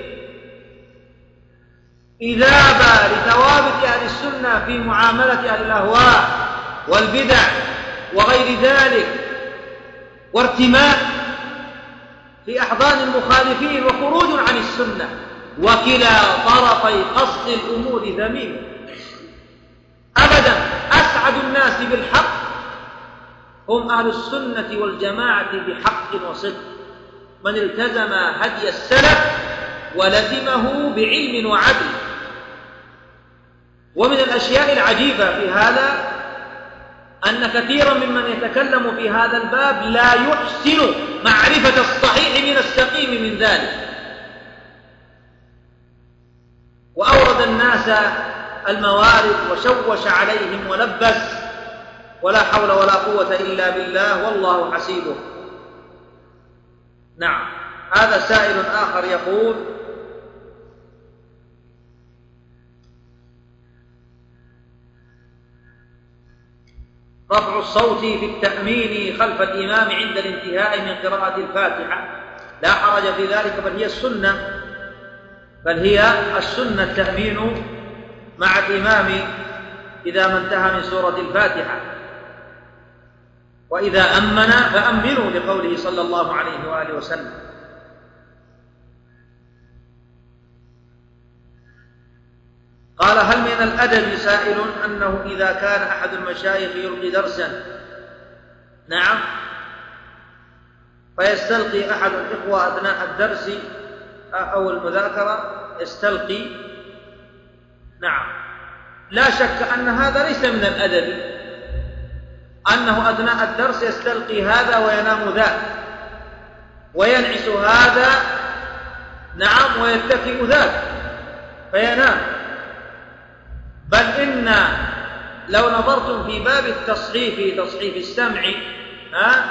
إذابة لثوابت أهل السنة في معاملة أهل الأهواء والبدع وغير ذلك، وارتماء في أحضان المخالفين وخروج عن السنة. وكلا طرفي قصد الأمور ذميم. أبدا أسعد الناس بالحق هم أهل السنة والجماعة بحق وصدق، من التزم هدي السلف ولزمه بعلم وعدل. ومن الأشياء العجيبة في هذا أن كثيرا ممن يتكلم في هذا الباب لا يحسن معرفة الصحيح من السقيم من ذلك، وأورد الناس الموارد وشوش عليهم ولبس، ولا حول ولا قوة إلا بالله والله حسيبه. نعم. هذا سائل آخر يقول: رفع الصوت في التأمين خلف الإمام عند الانتهاء من قراءة الفاتحة لا حرج في ذلك، بل هي السنة بل هي السنة التأمين مع الإمام إذا ما انتهى من سورة الفاتحة، وإذا أمن فأمنوا لقوله صلى الله عليه وآله وسلم. قال: هل من الأدب سائل أنه إذا كان أحد المشايخ يلقي درسا نعم فيستلقي أحد الإخوة أثناء الدرس أو المذاكرة يستلقي، نعم، لا شك أن هذا ليس من الأدب، أنه أثناء الدرس يستلقي هذا وينام ذاك وينعس هذا نعم ويتكئ ذاك فينام. بل إن لو نظرتم في باب التصحيف تصحيف السمع ها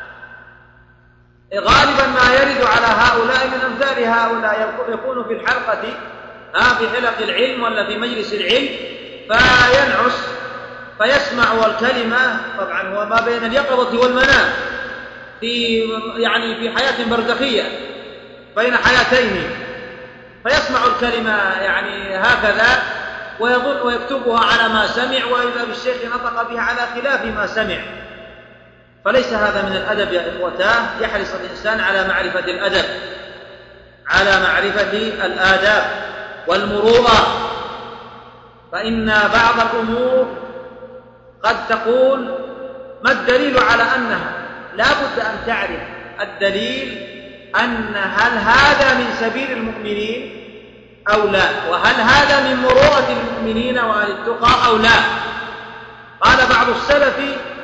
غالبا ما يرد على هؤلاء من أمثال هؤلاء، يكون في الحلقة ها في حلق العلم ولا في مجلس العلم فينعس فيسمع الكلمة، طبعا هو ما بين اليقظة والمنام، في يعني في حياة برزخية بين حياتين، فيسمع الكلمة يعني هكذا ويظن ويكتبها على ما سمع، وإذا بالشيخ نطق بها على خلاف ما سمع. فليس هذا من الأدب يا إخوتاه. يحرص الإنسان على معرفة الأدب، على معرفة الآداب والمروءة، فإن بعض الأمور قد تقول ما الدليل على أنها، لا بد أن تعرف الدليل، أن هل هذا من سبيل المؤمنين أو لا، وهل هذا من مروءة المؤمنين وأهل التقى أو لا. قال بعض السلف: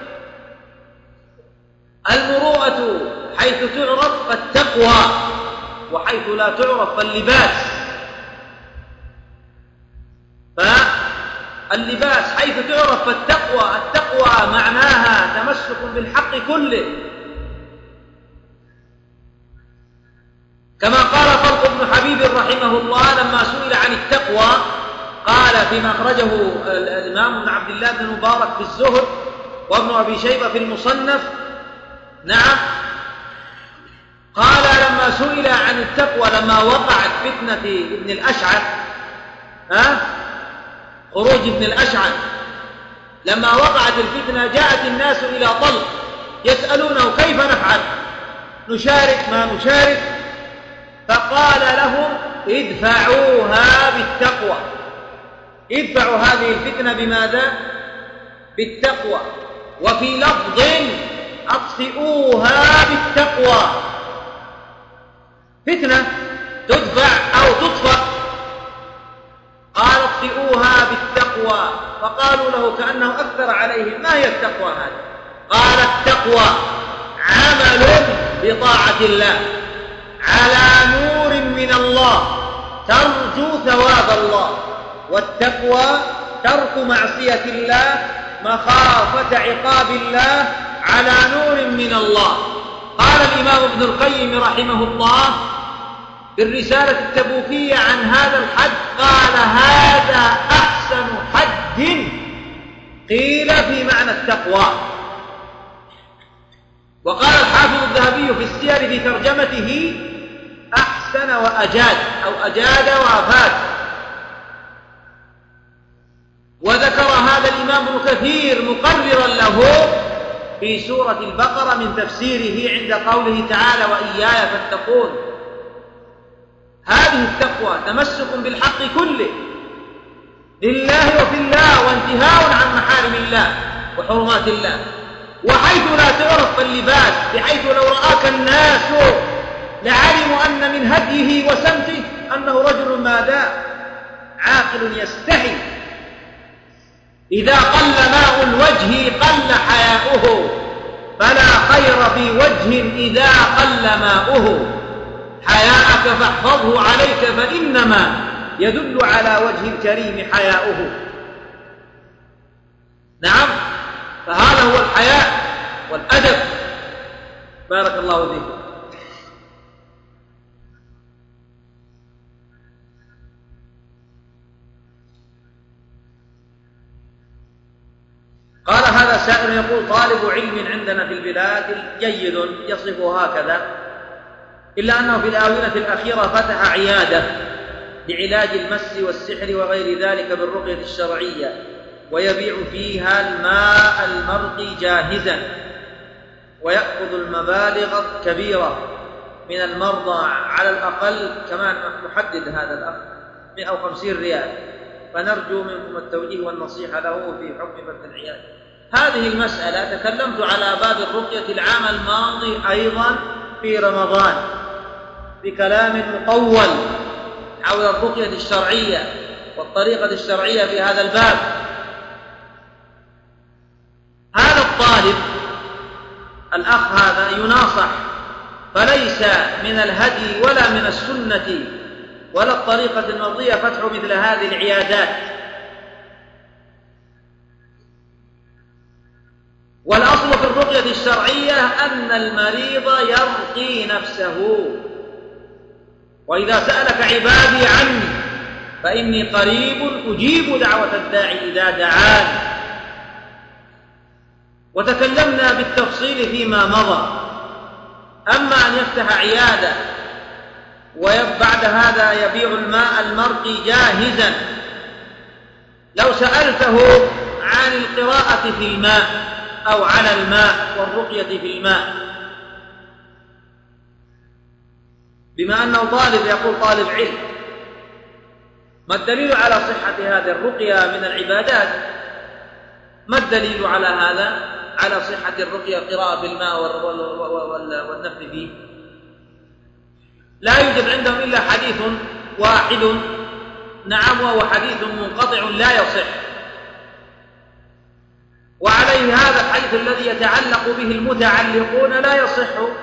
المروءة حيث تعرف فالتقوى، وحيث لا تعرف فاللباس. فاللباس حيث تعرف فالتقوى، التقوى معناها تمسك بالحق كله، كما قال طلق بن حبيب رحمه الله لما سئل عن التقوى، قال فيما أخرجه الإمام ابن عبد الله بن مبارك في الزهد وابن أبي شيبة في المصنف، نعم، قال لما سئل عن التقوى لما وقعت فتنة ابن الأشعث، ها خروج ابن الأشعث، لما وقعت الفتنة جاءت الناس إلى طلق يسألونه كيف نفعل، نشارك ما نشارك؟ فقال لهم: ادفعوها بالتقوى. ادفعوا هذه الفتنة بماذا؟ بالتقوى. وفي لفظ: اطفئوها بالتقوى. فتنة تدفع أو تطفأ، قال اطفئوها بالتقوى. فقالوا له كأنه أكثر عليهم: ما هي التقوى هذه؟ قال: التقوى عمل بطاعة الله على نور من الله ترجو ثواب الله، والتقوى ترك معصية الله مخافة عقاب الله على نور من الله. قال الإمام ابن القيم رحمه الله في الرسالة التبوكية عن هذا الحد، قال: هذا أحسن حد قيل في معنى التقوى. وقال الحافظ الذهبي في السير في ترجمته: أحسن وأجاد، أو أجاد وأفاد. وذكر هذا الإمام ابن كثير مقررا له في سورة البقرة من تفسيره عند قوله تعالى: وإياي فاتقون. هذه التقوى تمسك بالحق كله لله وفي الله، وانتهاء عن محارم الله وحرمات الله. وحيث لا تعرف فاللباس، بحيث لو رآك الناس لعلموا أن من هديه وسمته أنه رجل ماذا؟ عاقل يستحي. إذا قل ماء الوجه قل حياؤه، فلا خير في وجه إذا قل ماؤه. حياءك فاحفظه عليك، فإنما يدل على وجه الكريم حياؤه. نعم، فهذا هو الحياء والأدب. بارك الله فيكم. قال هذا سائل يقول: طالب علم عندنا في البلاد جيد يصف هكذا، إلا أنه في الآونة الأخيرة فتح عيادة لعلاج المس والسحر وغير ذلك بالرقية الشرعية، ويبيع فيها الماء المرقي جاهزا، ويأخذ المبالغ الكبيرة من المرضى، على الأقل كمان محدد هذا الأخ مئة وخمسين ريال، فنرجو منكم التوجيه والنصيحة له في حكم فتح العيادة. هذه المسألة تكلمت على باب الرقية العام الماضي أيضا في رمضان بكلام مطول حول الرقية الشرعية والطريقة الشرعية في هذا الباب. هذا الطالب الأخ هذا يناصح، فليس من الهدي ولا من السنة ولا الطريقة المرضية فتح مثل هذه العيادات. والأصل في الرقية الشرعية أن المريض يرقي نفسه. وإذا سألك عبادي عني فإني قريب أجيب دعوة الداعي إذا دعان. وتكلمنا بالتفصيل فيما مضى. أما أن يفتح عيادة وبعد هذا يبيع الماء المرقي جاهزا، لو سألته عن القراءة في الماء أو على الماء والرقية في الماء، بما أنه طالب يقول طالب علم، ما الدليل على صحة هذه الرقية من العبادات؟ ما الدليل على هذا، على صحة الرقية قراءة بالماء والنفث فيه؟ لا يوجد عندهم إلا حديث واحد، نعم، وهو حديث منقطع لا يصح، وعليه هذا الحديث الذي يتعلق به المتعلقون لا يصح،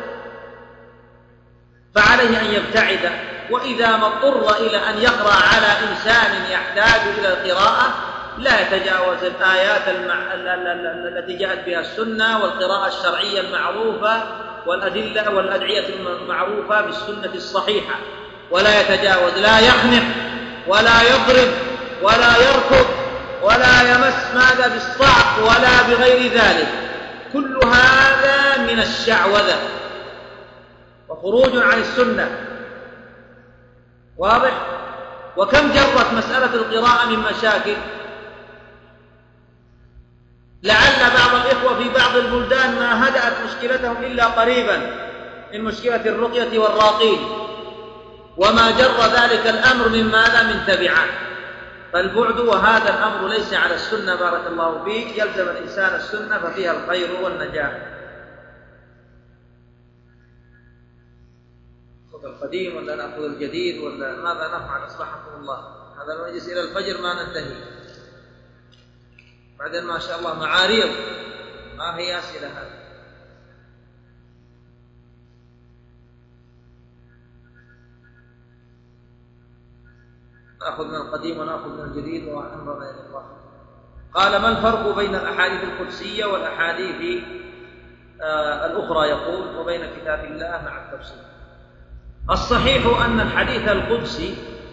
فعليه أن يبتعد. وإذا ما اضطر إلى أن يقرأ على إنسان يحتاج إلى القراءة لا يتجاوز الآيات المع... التي جاءت بها السنة والقراءة الشرعية المعروفة والأدلة والأدعية المعروفة بالسنة الصحيحة، ولا يتجاوز، لا يخنق ولا يضرب ولا يركض ولا يمس ماذا بالصعق ولا بغير ذلك. كل هذا من الشعوذة وخروج عن السنة، واضح؟ وكم جرت مسألة القراءة من مشاكل، لعل بعض الإخوة في بعض البلدان ما هدأت مشكلتهم إلا قريبا من مشكلة الرقية والراقين، وما جر ذلك الأمر من ماذا؟ من تبعات. فالبعد، وهذا الأمر ليس على السنة بارك الله فيك، يلزم الإنسان السنة ففيها الخير والنجاح. نأخذ القديم ولا نأخذ الجديد ولا ماذا نفعل؟ أصلحكم الله. هذا المجلس إلى الفجر ما ننتهي، بعدين ما شاء الله معاريض، ما هي أسئلة هذه؟ نأخذ من القديم ونأخذ من الجديد وأمرنا إلى الله. قال: ما الفرق بين الأحاديث القدسية والأحاديث آه الأخرى؟ يقول: وبين كتاب الله مع التفصيل. الصحيح أن الحديث القدسي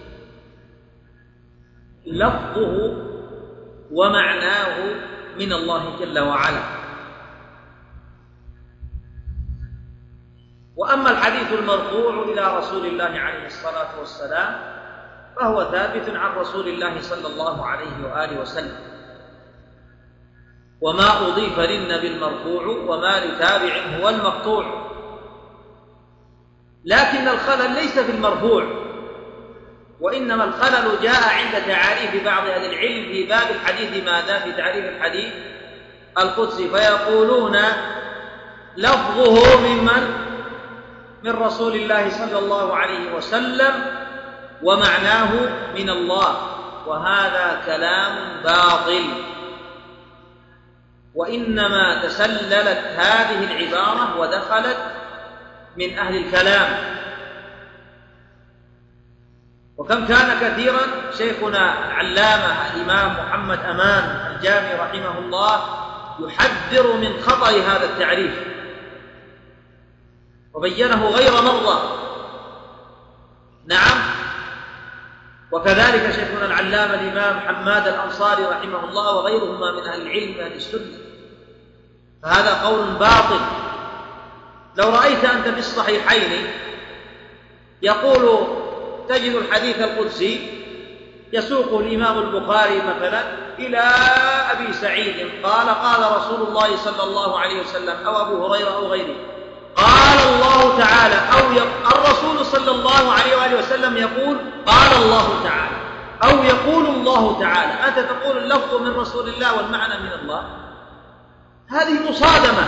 لفظه ومعناه من الله جل وعلا، وأما الحديث المرفوع إلى رسول الله عليه الصلاة والسلام فهو ثابت عن رسول الله صلى الله عليه وآله وسلم، وما أضيف للنبي المرفوع وما لتابع هو المقطوع. لكن الخلل ليس في المرفوع، وإنما الخلل جاء عند تعريف بعض أهل العلم في باب الحديث. ماذا في تعريف الحديث القدسي؟ فيقولون لفظه ممن؟ من رسول الله صلى الله عليه وسلم، ومعناه من الله، وهذا كلام باطل. وإنما تسللت هذه العبارة ودخلت من أهل الكلام. وكم كان كثيرا شيخنا العلامة الإمام محمد أمان الجامي رحمه الله يحذر من خطأ هذا التعريف وبينه غير مرة. نعم. وكذلك شيخنا العلامة الإمام حماد الأنصاري رحمه الله وغيرهما من أهل العلم أهل السنة. فهذا قول باطل. لو رأيت أنت في الصحيحين يقول تجد الحديث القدسي يسوق الإمام البخاري مثلا إلى أبي سعيد قال قال رسول الله صلى الله عليه وسلم، أو أبو هريرة أو غيره، قال الله تعالى، أو الرسول صلى الله عليه وآله وسلم يقول قال الله تعالى، أو يقول الله تعالى. أنت تقول اللفظ من رسول الله والمعنى من الله. هذه مصادمة،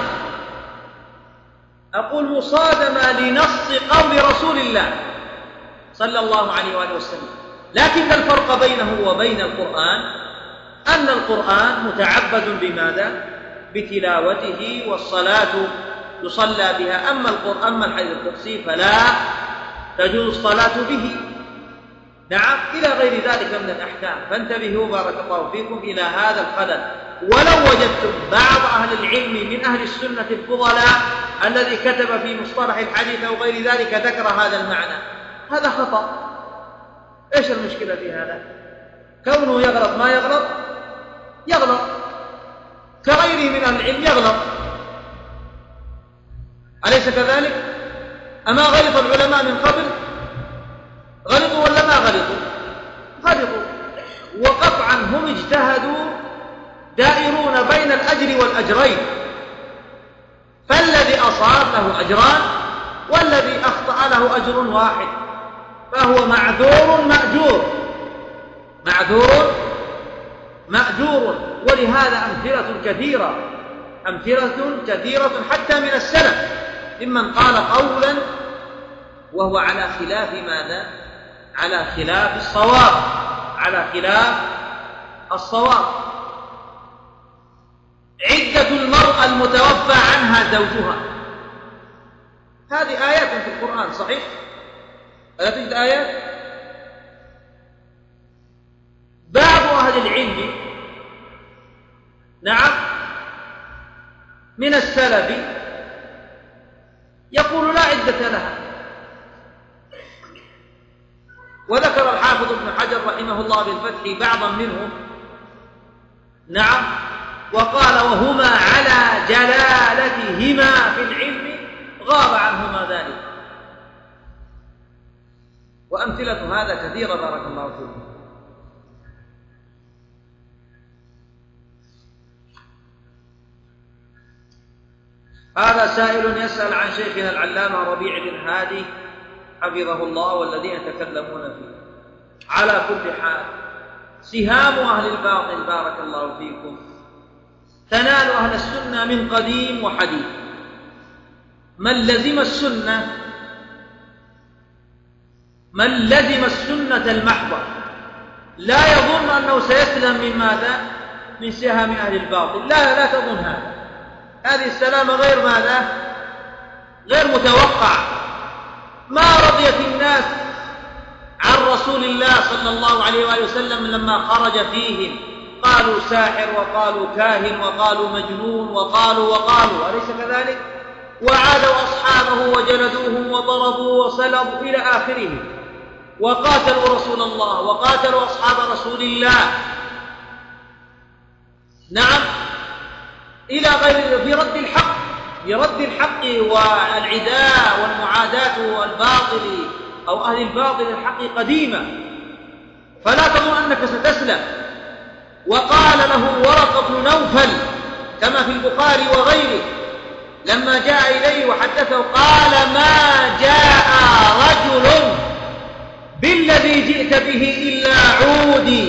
أقول مصادمة لنص قول رسول الله صلى الله عليه وآله وسلم. لكن الفرق بينه وبين القرآن أن القرآن متعبد بماذا؟ بتلاوته، والصلاة يصلى بها. أما القرآن أما الحديث القدسي فلا تجوز الصلاة به. نعم، إلى غير ذلك من الأحكام. فانتبهوا بارك الله فيكم إلى هذا الخلل. ولو وجدتم بعض أهل العلم من أهل السنة الفضلاء الذي كتب في مصطلح الحديث أو غير ذلك ذكر هذا المعنى، هذا خطأ. إيش المشكلة في هذا؟ كونه يغلط ما يغلط يغلط، كغيره من أهل العلم يغلط، أليس كذلك؟ أما غلط العلماء من قبل؟ غلطوا ولا ما غلطوا؟ غلطوا، وقطعا هم اجتهدوا دائرون بين الأجر والأجرين، فالذي أصاب له أجران والذي أخطأ له أجر واحد، فهو معذور مأجور، معذور مأجور. ولهذا أمثلة كثيرة، أمثلة كثيرة حتى من السلف ممن قال قولا وهو على خلاف ماذا؟ على خلاف الصواب، على خلاف الصواب. عدة المرأة المتوفى عنها زوجها، هذه آيات في القرآن صحيح؟ ألا تجد آيات؟ بعض أهل العلم نعم من السلف يقول لا عدة لها، وذكر الحافظ ابن حجر رحمه الله بالفتح بعضا منهم نعم، وقال وهما على جلالتهما في العلم غاب عنهما ذلك. وأمثلة هذا كثيرة بارك الله فيكم. هذا سائل يسأل عن شيخنا العلامة ربيع بن هادي حفظه الله والذين يتكلمون فيه. على كل حال سهام أهل الباطل بارك الله فيكم تنال أهل السنة من قديم وحديث. من لزم السنة من لزم السنة المحضة لا يظن أنه سيسلم من ماذا؟ من سهام أهل الباطل، لا لا تظن هذا. هذه السلامة غير ماذا؟ غير متوقع. ما رضيت الناس عن رسول الله صلى الله عليه وآله وسلم لما خرج فيهم، قالوا ساحر وقالوا كاهن وقالوا مجنون وقالوا وقالوا، أليس كذلك؟ وعادوا أصحابه وجلدوهم وضربوا وصلبوا إلى آخره، وقاتلوا رسول الله وقاتلوا أصحاب رسول الله نعم إلى غير في رد الحق، برد الحق والعداء والمعاداة والباطل أو أهل الباطل الحق قديمة، فلا تظن أنك ستسلم. وقال له ورقة بن نوفل كما في البخاري وغيره لما جاء إليه وحدثه قال ما جاء رجل بالذي جئت به إلا عودي.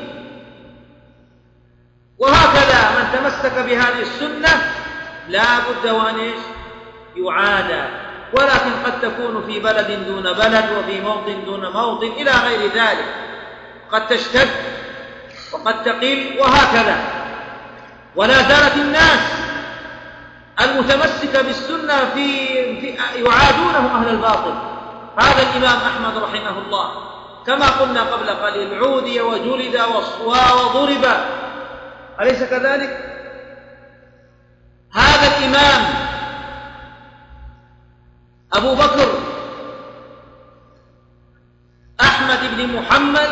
وهكذا من تمسك بهذه السنة لا بد وأن يعادى، ولكن قد تكون في بلد دون بلد وفي موطن دون موطن إلى غير ذلك، قد تشتد وقد تقل وهكذا. ولا زالت الناس المتمسكة بالسنة في, في يعادونهم أهل الباطل. هذا الإمام أحمد رحمه الله كما قلنا قبل قليل عودي وجلد وصوى وضرب، أليس كذلك؟ هذا الإمام أبو بكر أحمد بن محمد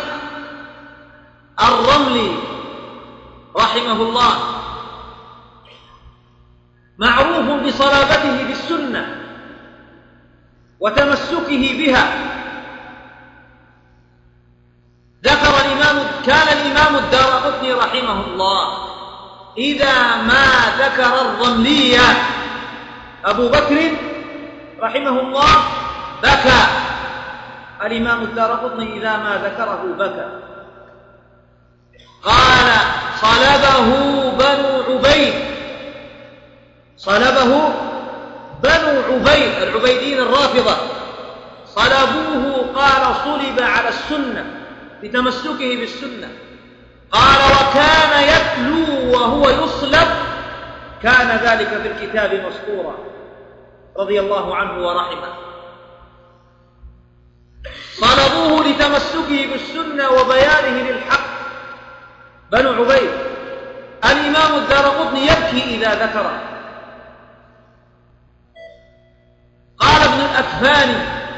الرملي رحمه الله معروف بصلابته بالسنة وتمسكه بها. ذكر الإمام كان الإمام الدارقطني رحمه الله إذا ما ذكر الرملية أبو بكر رحمه الله بكى. الإمام الدارقطني إذا ما ذكره بكى. قال صلبه بنو عبيد، صلبه بنو عبيد العبيدين الرافضة صلبوه، قال صلب على السنة بتمسكه بالسنة. قال وكان يتلو وهو يصلب، كان ذلك في الكتاب مسطورا رضي الله عنه ورحمه. صلبوه لتمسكه بالسنة وبيانه للحق بنو عبيد. الإمام الدارقطني يبكي إذا ذكره. قال ابن الأكفاني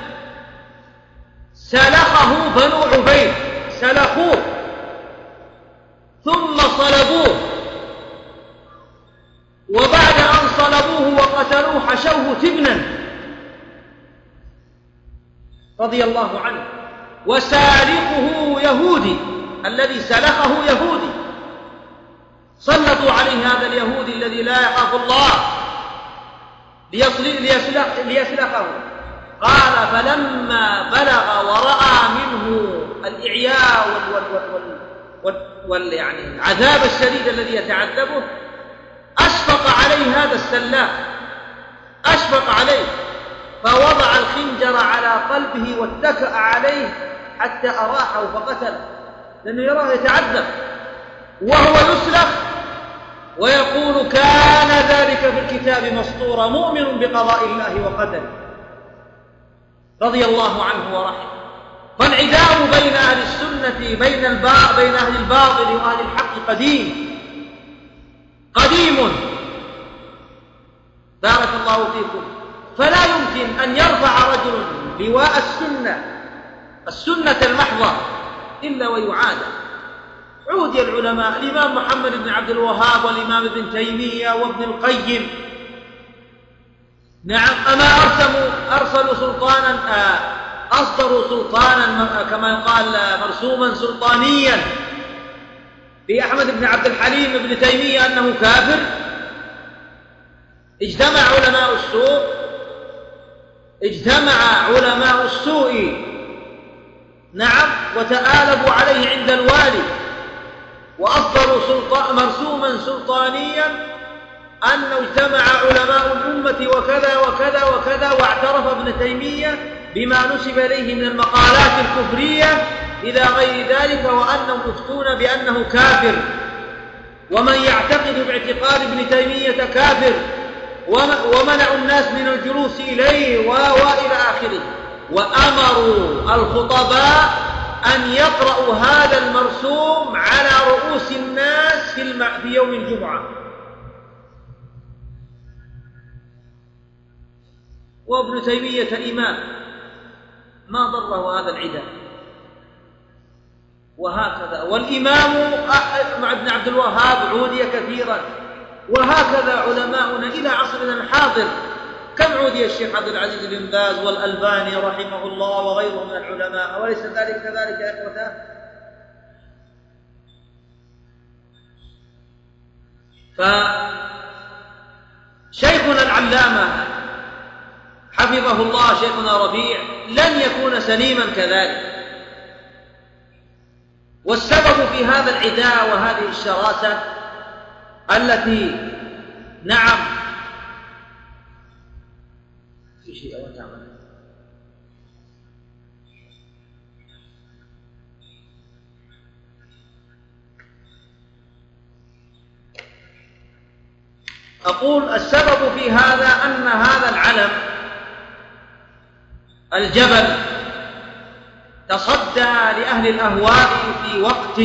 سلخه بنو عبيد، سلخوه ثم صلبوه أتوه تبنا رضي الله عنه، وسالقه يهودي، الذي سلقه يهودي، سلطوا عليه هذا اليهودي الذي لا يخاف الله ليسلق ليسلقه. قال: فلما بلغ ورأى منه الإعياء وال وال وال وال وال يعني العذاب الشديد الذي يتعذبه، أشفق عليه هذا السلاح، أشفق عليه، فوضع الخنجر على قلبه واتكأ عليه حتى أراحه فقتله، لأنه يراه يتعذب وهو يسلخ ويقول: كان ذلك في الكتاب مسطورا، مؤمن بقضاء الله وقدره رضي الله عنه ورحمه. فالعداء بين أهل السنة بين الباطل بين أهل الباطل وأهل الحق قديم قديم بارك الله فيكم. فلا يمكن أن يرفع رجل لواء السنة السنة المحضة إلا ويعادى. عودي العلماء، الإمام محمد بن عبد الوهاب والإمام ابن تيمية وابن القيم، نعم، أما أرسلوا أرسلوا سلطانا، أصدروا سلطانا كما يقال مرسوما سلطانيا بأحمد بن عبد الحليم بن تيمية أنه كافر. اجتمع علماء السوء اجتمع علماء السوء نعم وتآلبوا عليه عند الوالي، وأصدروا سلطان مرسوما سلطانيا أنه اجتمع علماء الأمة وكذا وكذا وكذا، واعترف ابن تيمية بما نسب إليه من المقالات الكفرية إلى غير ذلك، وأنهم يفتون بأنه كافر، ومن يعتقد باعتقاد ابن تيمية كافر، ومنعوا الناس من الجلوس إليه وإلى آخره. وأمروا الخطباء أن يقرأوا هذا المرسوم على رؤوس الناس في يوم الجمعة. وابن تيمية إمام ما ضره هذا العداء، وهكذا. والإمام مع ابن عبد الوهاب عودي كثيرا، وهكذا علماؤنا إلى عصرنا الحاضر. كم عودي الشيخ عبد العزيز بن باز والألباني رحمه الله وغيرهم من العلماء، وليس ذلك كذلك يا إخوتان؟ فشيخنا العلامة حفظه الله شيخنا ربيع لن يكون سليما كذلك. والسبب في هذا العداء وهذه الشراسة التي نعم في شيء أو تعمل أقول السبب في هذا أن هذا العلم الجبل تصدى لأهل الأهواء في وقت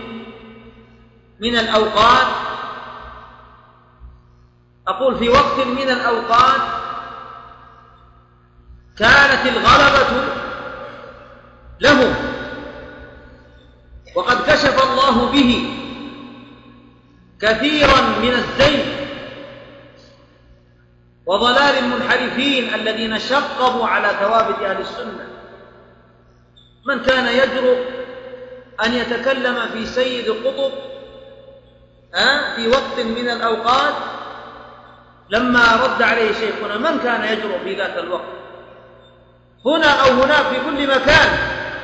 من الأوقات، أقول في وقت من الأوقات كانت الغلبة لهم، وقد كشف الله به كثيرا من الزيغ وضلال المنحرفين الذين شقبوا على ثوابت أهل السنة. من كان يجرؤ أن يتكلم في سيد قطب أه؟ في وقت من الأوقات لما رد عليه شيخنا، من كان يجرؤ في ذاك الوقت؟ هنا أو هناك في كل مكان،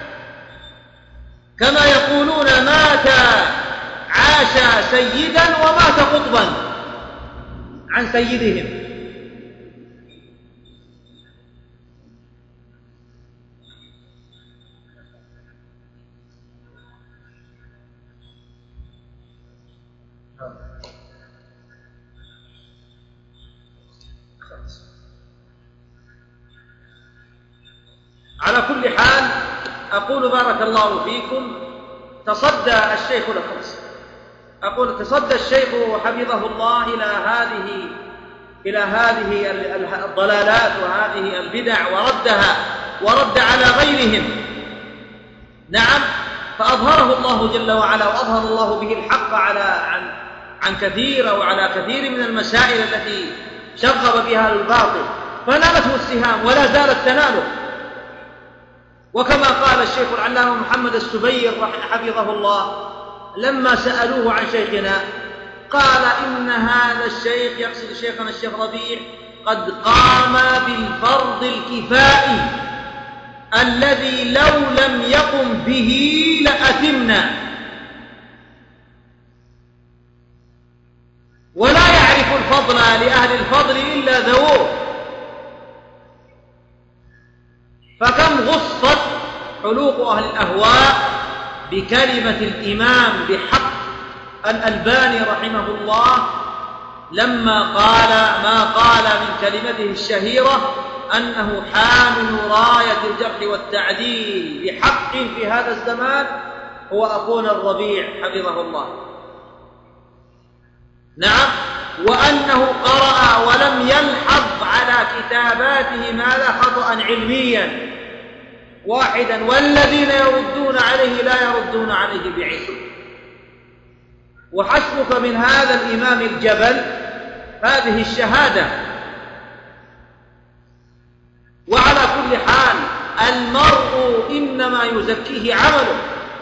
كما يقولون مات عاش سيدا ومات قطبا عن سيدهم. على كل حال أقول بارك الله فيكم تصدى الشيخ الأخرس أقول تصدى الشيخ حفظه الله إلى هذه إلى هذه الضلالات وهذه البدع وردها ورد على غيرهم، نعم، فأظهره الله جل وعلا، وأظهر الله به الحق على عن عن كثير أو على كثير من المسائل التي شغب بها الباطل. فنالته السهام ولا زالت تناله. وكما قال الشيخ العلامة محمد السبير حفظه الله لما سألوه عن شيخنا قال إن هذا الشيخ، يقصد شيخنا الشيخ ربيع، قد قام بالفرض الكفائي الذي لو لم يقم به لأثمنا، ولا يعرف الفضل لأهل الفضل إلا ذووه. فكم غصت حلوق أهل الأهواء بكلمة الإمام بحق الألباني رحمه الله لما قال ما قال من كلمته الشهيرة أنه حامل راية الجرح والتعديل بحق في هذا الزمان هو أخونا الربيع حفظه الله. نعم، وأنه قرأ ولم يلحظ على كتاباته ماذا خطأ علميا واحدا، والذين يردون عليه لا يردون عليه بعلم. وحسبك من هذا الإمام الجبل هذه الشهادة. وعلى كل حال المرء إنما يزكيه عمله،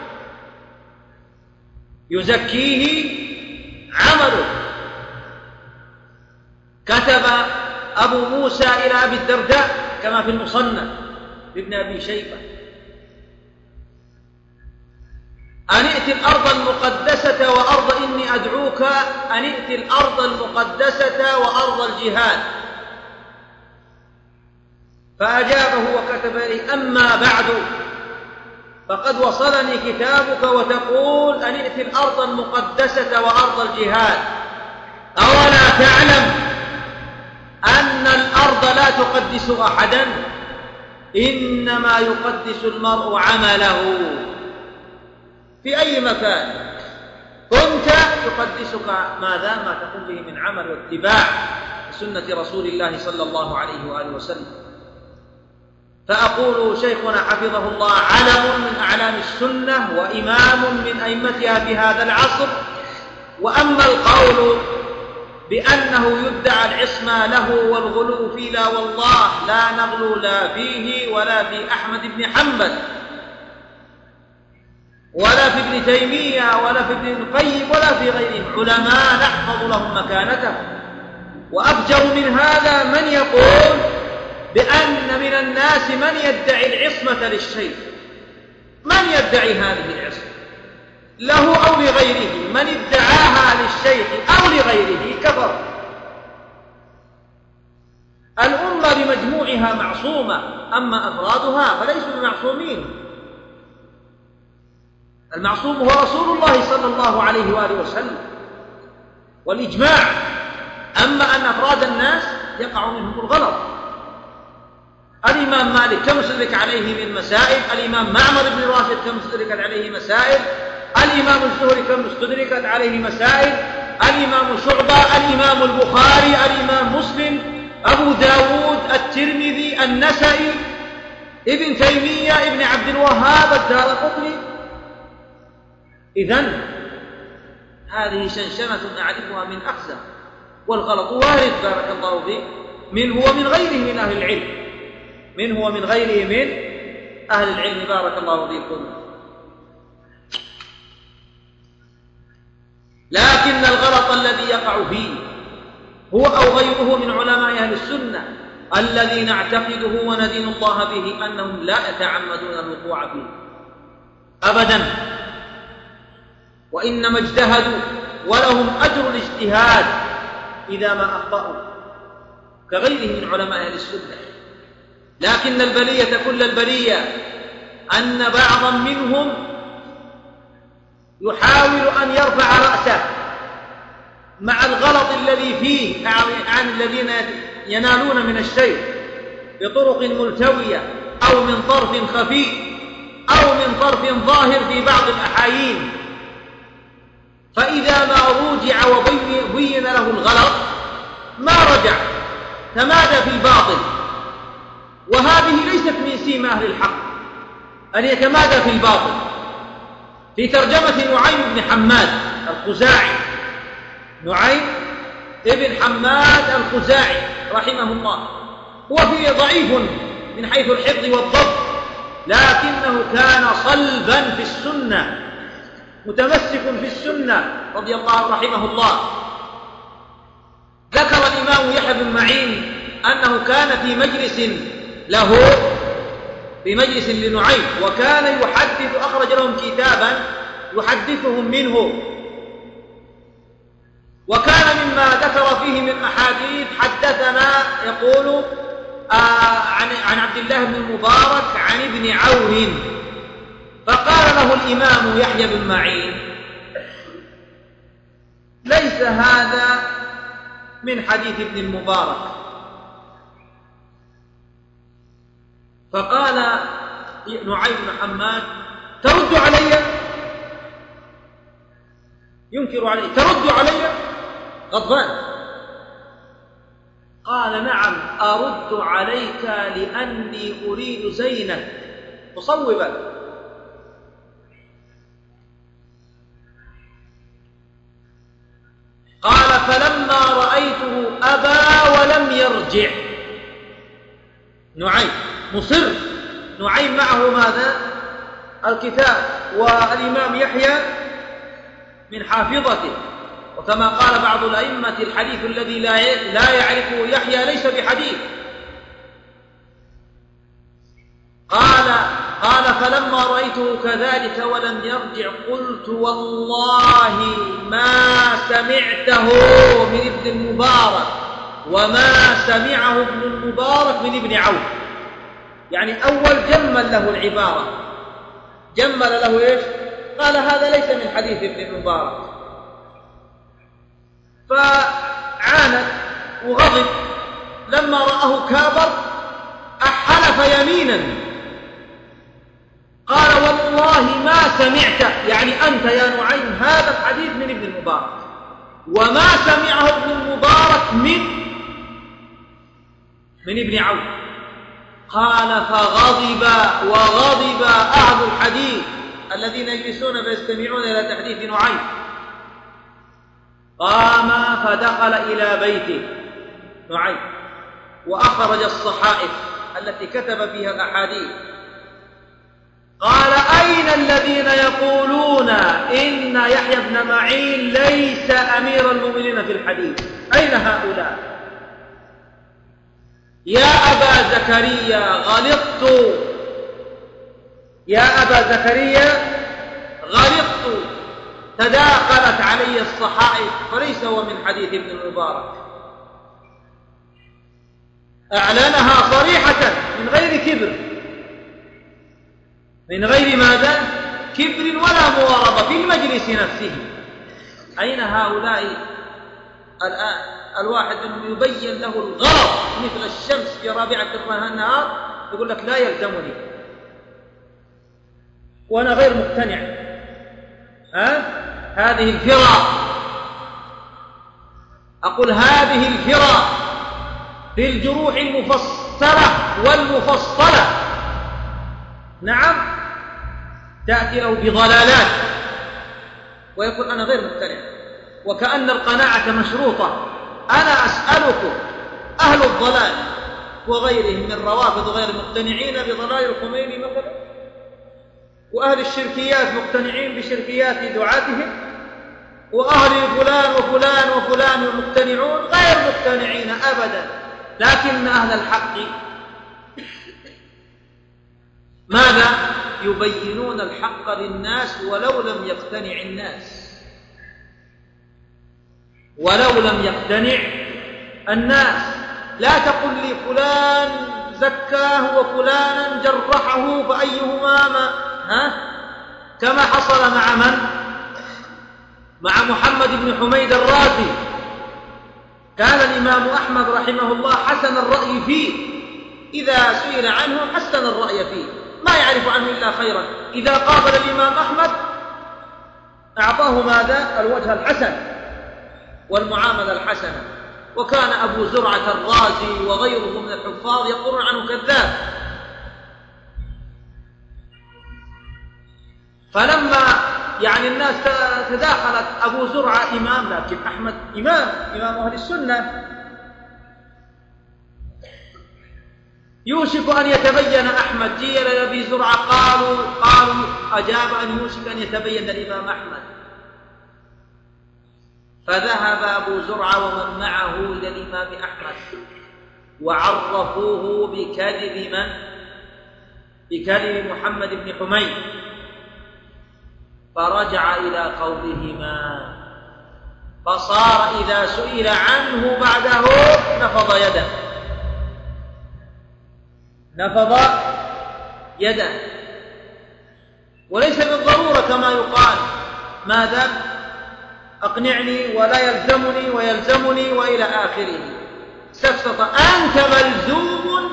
يزكيه عمله. كتب أبو موسى إلى أبي الدرداء كما في المصنف لابن أبي شيبة أن ائت الأرض المقدسة وأرض إني أدعوك، أن ائت الأرض المقدسة وأرض الجهاد. فأجابه وكتب إليه أما بعد فقد وصلني كتابك وتقول أن ائت الأرض المقدسة وأرض الجهاد، أولا تعلم أن الأرض لا تقدس أحدا، إنما يقدس المرء عمله في أي مكان كنت يقدسك ماذا ما تقوم به من عمل واتباع سنة رسول الله صلى الله عليه وآله وسلم. فأقول شيخنا حفظه الله علم من أعلام السنة وإمام من أئمتها في هذا العصر. وأما القول بأنه يدعى العصمة له والغلو فيه، لا والله لا نغلو لا فيه ولا في أحمد بن حنبل ولا في ابن تيمية ولا في ابن القيم ولا في غيرهم، علماء نحفظ لهم مكانته. وأفجر من هذا من يقول بأن من الناس من يدعي العصمة للشيء. من يدعي هذه العصمة له أو لغيره؟ من ادعاها للشيخ أو لغيره كفر. الأمة بمجموعها معصومة، أما أفرادها فليسوا بمعصومين. المعصوم هو رسول الله صلى الله عليه وآله وسلم والإجماع. أما أن أفراد الناس يقع منهم الغلط. الإمام مالك كم استدرك عليه من مسائل، الإمام معمر بن راشد كم استدركت عليه مسائل، الإمام الزهري كم استدركت عليه مسائل، الإمام شعبة، الإمام البخاري، الإمام مسلم، أبو داود، الترمذي، النسائي، ابن تيمية، ابن عبد الوهاب، الدارقطني. إذن هذه شنشنة نعرفها من أخزى، والغلط وارد بارك الله فيه منه ومن غيره من أهل العلم، منه ومن غيره من أهل العلم بارك الله فيكم. لكن الغلط الذي يقع فيه هو أو غيره من علماء أهل السنة الذي نعتقده وندين الله به أنهم لا يتعمدون الوقوع فيه أبدا، وإنما اجتهدوا ولهم أجر الاجتهاد إذا ما أخطأوا كغيره من علماء أهل السنة. لكن البلية كل البلية أن بعضا منهم يحاول أن يرفع رأسه مع الغلط الذي فيه عن الذين ينالون من الشيء بطرق ملتوية أو من طرف خفي أو من طرف ظاهر في بعض الأحايين. فإذا ما رجع وبين له الغلط ما رجع، تمادى في الباطل. وهذه ليست من سيما أهل الحق أن يتمادى في الباطل. في ترجمة نعيم بن حماد الخزاعي، نعيم بن حماد الخزاعي رحمه الله، هو فيه ضعيف من حيث الحفظ والضبط، لكنه كان صلبا في السنة متمسك في السنة رضي الله رحمه الله. ذكر الإمام يحيى بن معين أنه كان في مجلس له في مجلس لنعيم، وكان يحدث، أخرج لهم كتابا يحدثهم منه، وكان مما ذكر فيه من أحاديث حدثنا يقول آه عن, عن عبد الله بن المبارك عن ابن عون، فقال له الإمام يحيى بن معين: ليس هذا من حديث ابن المبارك. فقال نعيم بن حماد: ترد علي؟ ينكر عليه: ترد علي؟ غضبان. قال: نعم أرد عليك لأني أريد زينة مصوبا. قال: فلما رأيته أبى ولم يرجع. نعيم مصر، نعيم معه ماذا؟ الكتاب، والإمام يحيى من حافظته، وكما قال بعض الأئمة: الحديث الذي لا يعرفه يحيى ليس بحديث. قال قال فلما رأيته كذلك ولم يرجع قلت: والله ما سمعته من ابن المبارك وما سمعه ابن المبارك من ابن عون. يعني أول جمل له العبارة، جمل له إيش؟ قال: هذا ليس من حديث ابن المبارك. فعاند وغضب، لما رآه كابر أحلف يمينا، قال: والله ما سمعت، يعني أنت يا نعيم، هذا الحديث من ابن المبارك، وما سمعه ابن المبارك من من ابن عون. قال: فغضب وغضب أهل الحديث الذين يجلسون فيستمعون إلى تحديث نعيم. قام فدخل إلى بيته نعيم وأخرج الصحائف التي كتب فيها الأحاديث. قال: أين الذين يقولون إن يحيى بن معين ليس أمير المؤمنين في الحديث؟ أين هؤلاء؟ يا أبا زكريا غلطت، يا أبا زكريا غلطت، تداخلت علي الصحائف فليس هو من حديث ابن المبارك. أعلنها صريحة من غير كبر، من غير ماذا؟ كبر ولا مواربة في المجلس نفسه. أين هؤلاء الآن؟ الواحد منهم يبين له الغلط مثل الشمس في رابعة النهار، يقول لك: لا يلزمني وأنا غير مقتنع. ها؟ هذه الفرق، أقول هذه الفرق بالجروح المفصلة والمفصلة، نعم، تأتي له بضلالات ويقول: أنا غير مقتنع، وكأن القناعة مشروطة. أنا أسألكم أهل الضلال وغيرهم من روافض غير مقتنعين بضلال الخميني مثلا، وأهل الشركيات مقتنعين بشركيات دعاتهم، وأهل فلان وفلان وفلان مقتنعون غير مقتنعين أبدا. لكن أهل الحق ماذا؟ يبينون الحق للناس ولو لم يقتنع الناس، ولو لم يقتنع الناس. لا تقل لي فلان زكاه وفلانا جرحه فأيهما ما ها؟ كما حصل مع من؟ مع محمد بن حميد الرازي. كان الإمام أحمد رحمه الله حسن الرأي فيه، إذا سئل عنه حسن الرأي فيه، ما يعرف عنه إلا خيرا. إذا قابل الإمام أحمد أعطاه ماذا؟ الوجه الحسن والمعاملة الحسنة. وكان أبو زرعة الرازي وغيره من الحفاظ يقولون عنه كذاب. فلما يعني الناس تداخلت، أبو زرعة إمام لكن أحمد إمام، إمام أهل السنة، يوشك أن يتبين أحمد. جيل لأبي زرعة قالوا قالوا أجاب أن يوشك أن يتبين الإمام أحمد، فذهب أبو زرعة ومن معه إلى الإمام أحمد وعرفوه بكذب من؟ بكذب محمد بن حميد، فرجع إلى قولهما، فصار إذا سئل عنه بعده نفض يده نفض يده وليس بالضرورة كما يقال ماذا؟ أقنعني ولا يلزمني ويلزمني وإلى آخره. سفسط أنت ملزوم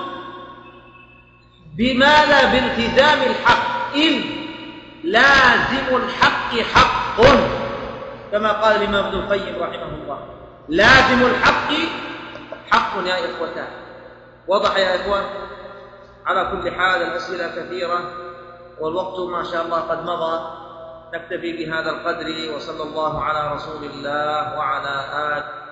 بما لا بالتزام الحق، إذ لازم الحق حق، كما قال الإمام ابن القيم رحمه الله، لازم الحق حق يا إخوتان. وضح يا إخوان؟ على كل حال الأسئلة كثيرة والوقت ما شاء الله قد مضى، نكتفي بهذا القدر، وصلى الله على رسول الله وعلى آله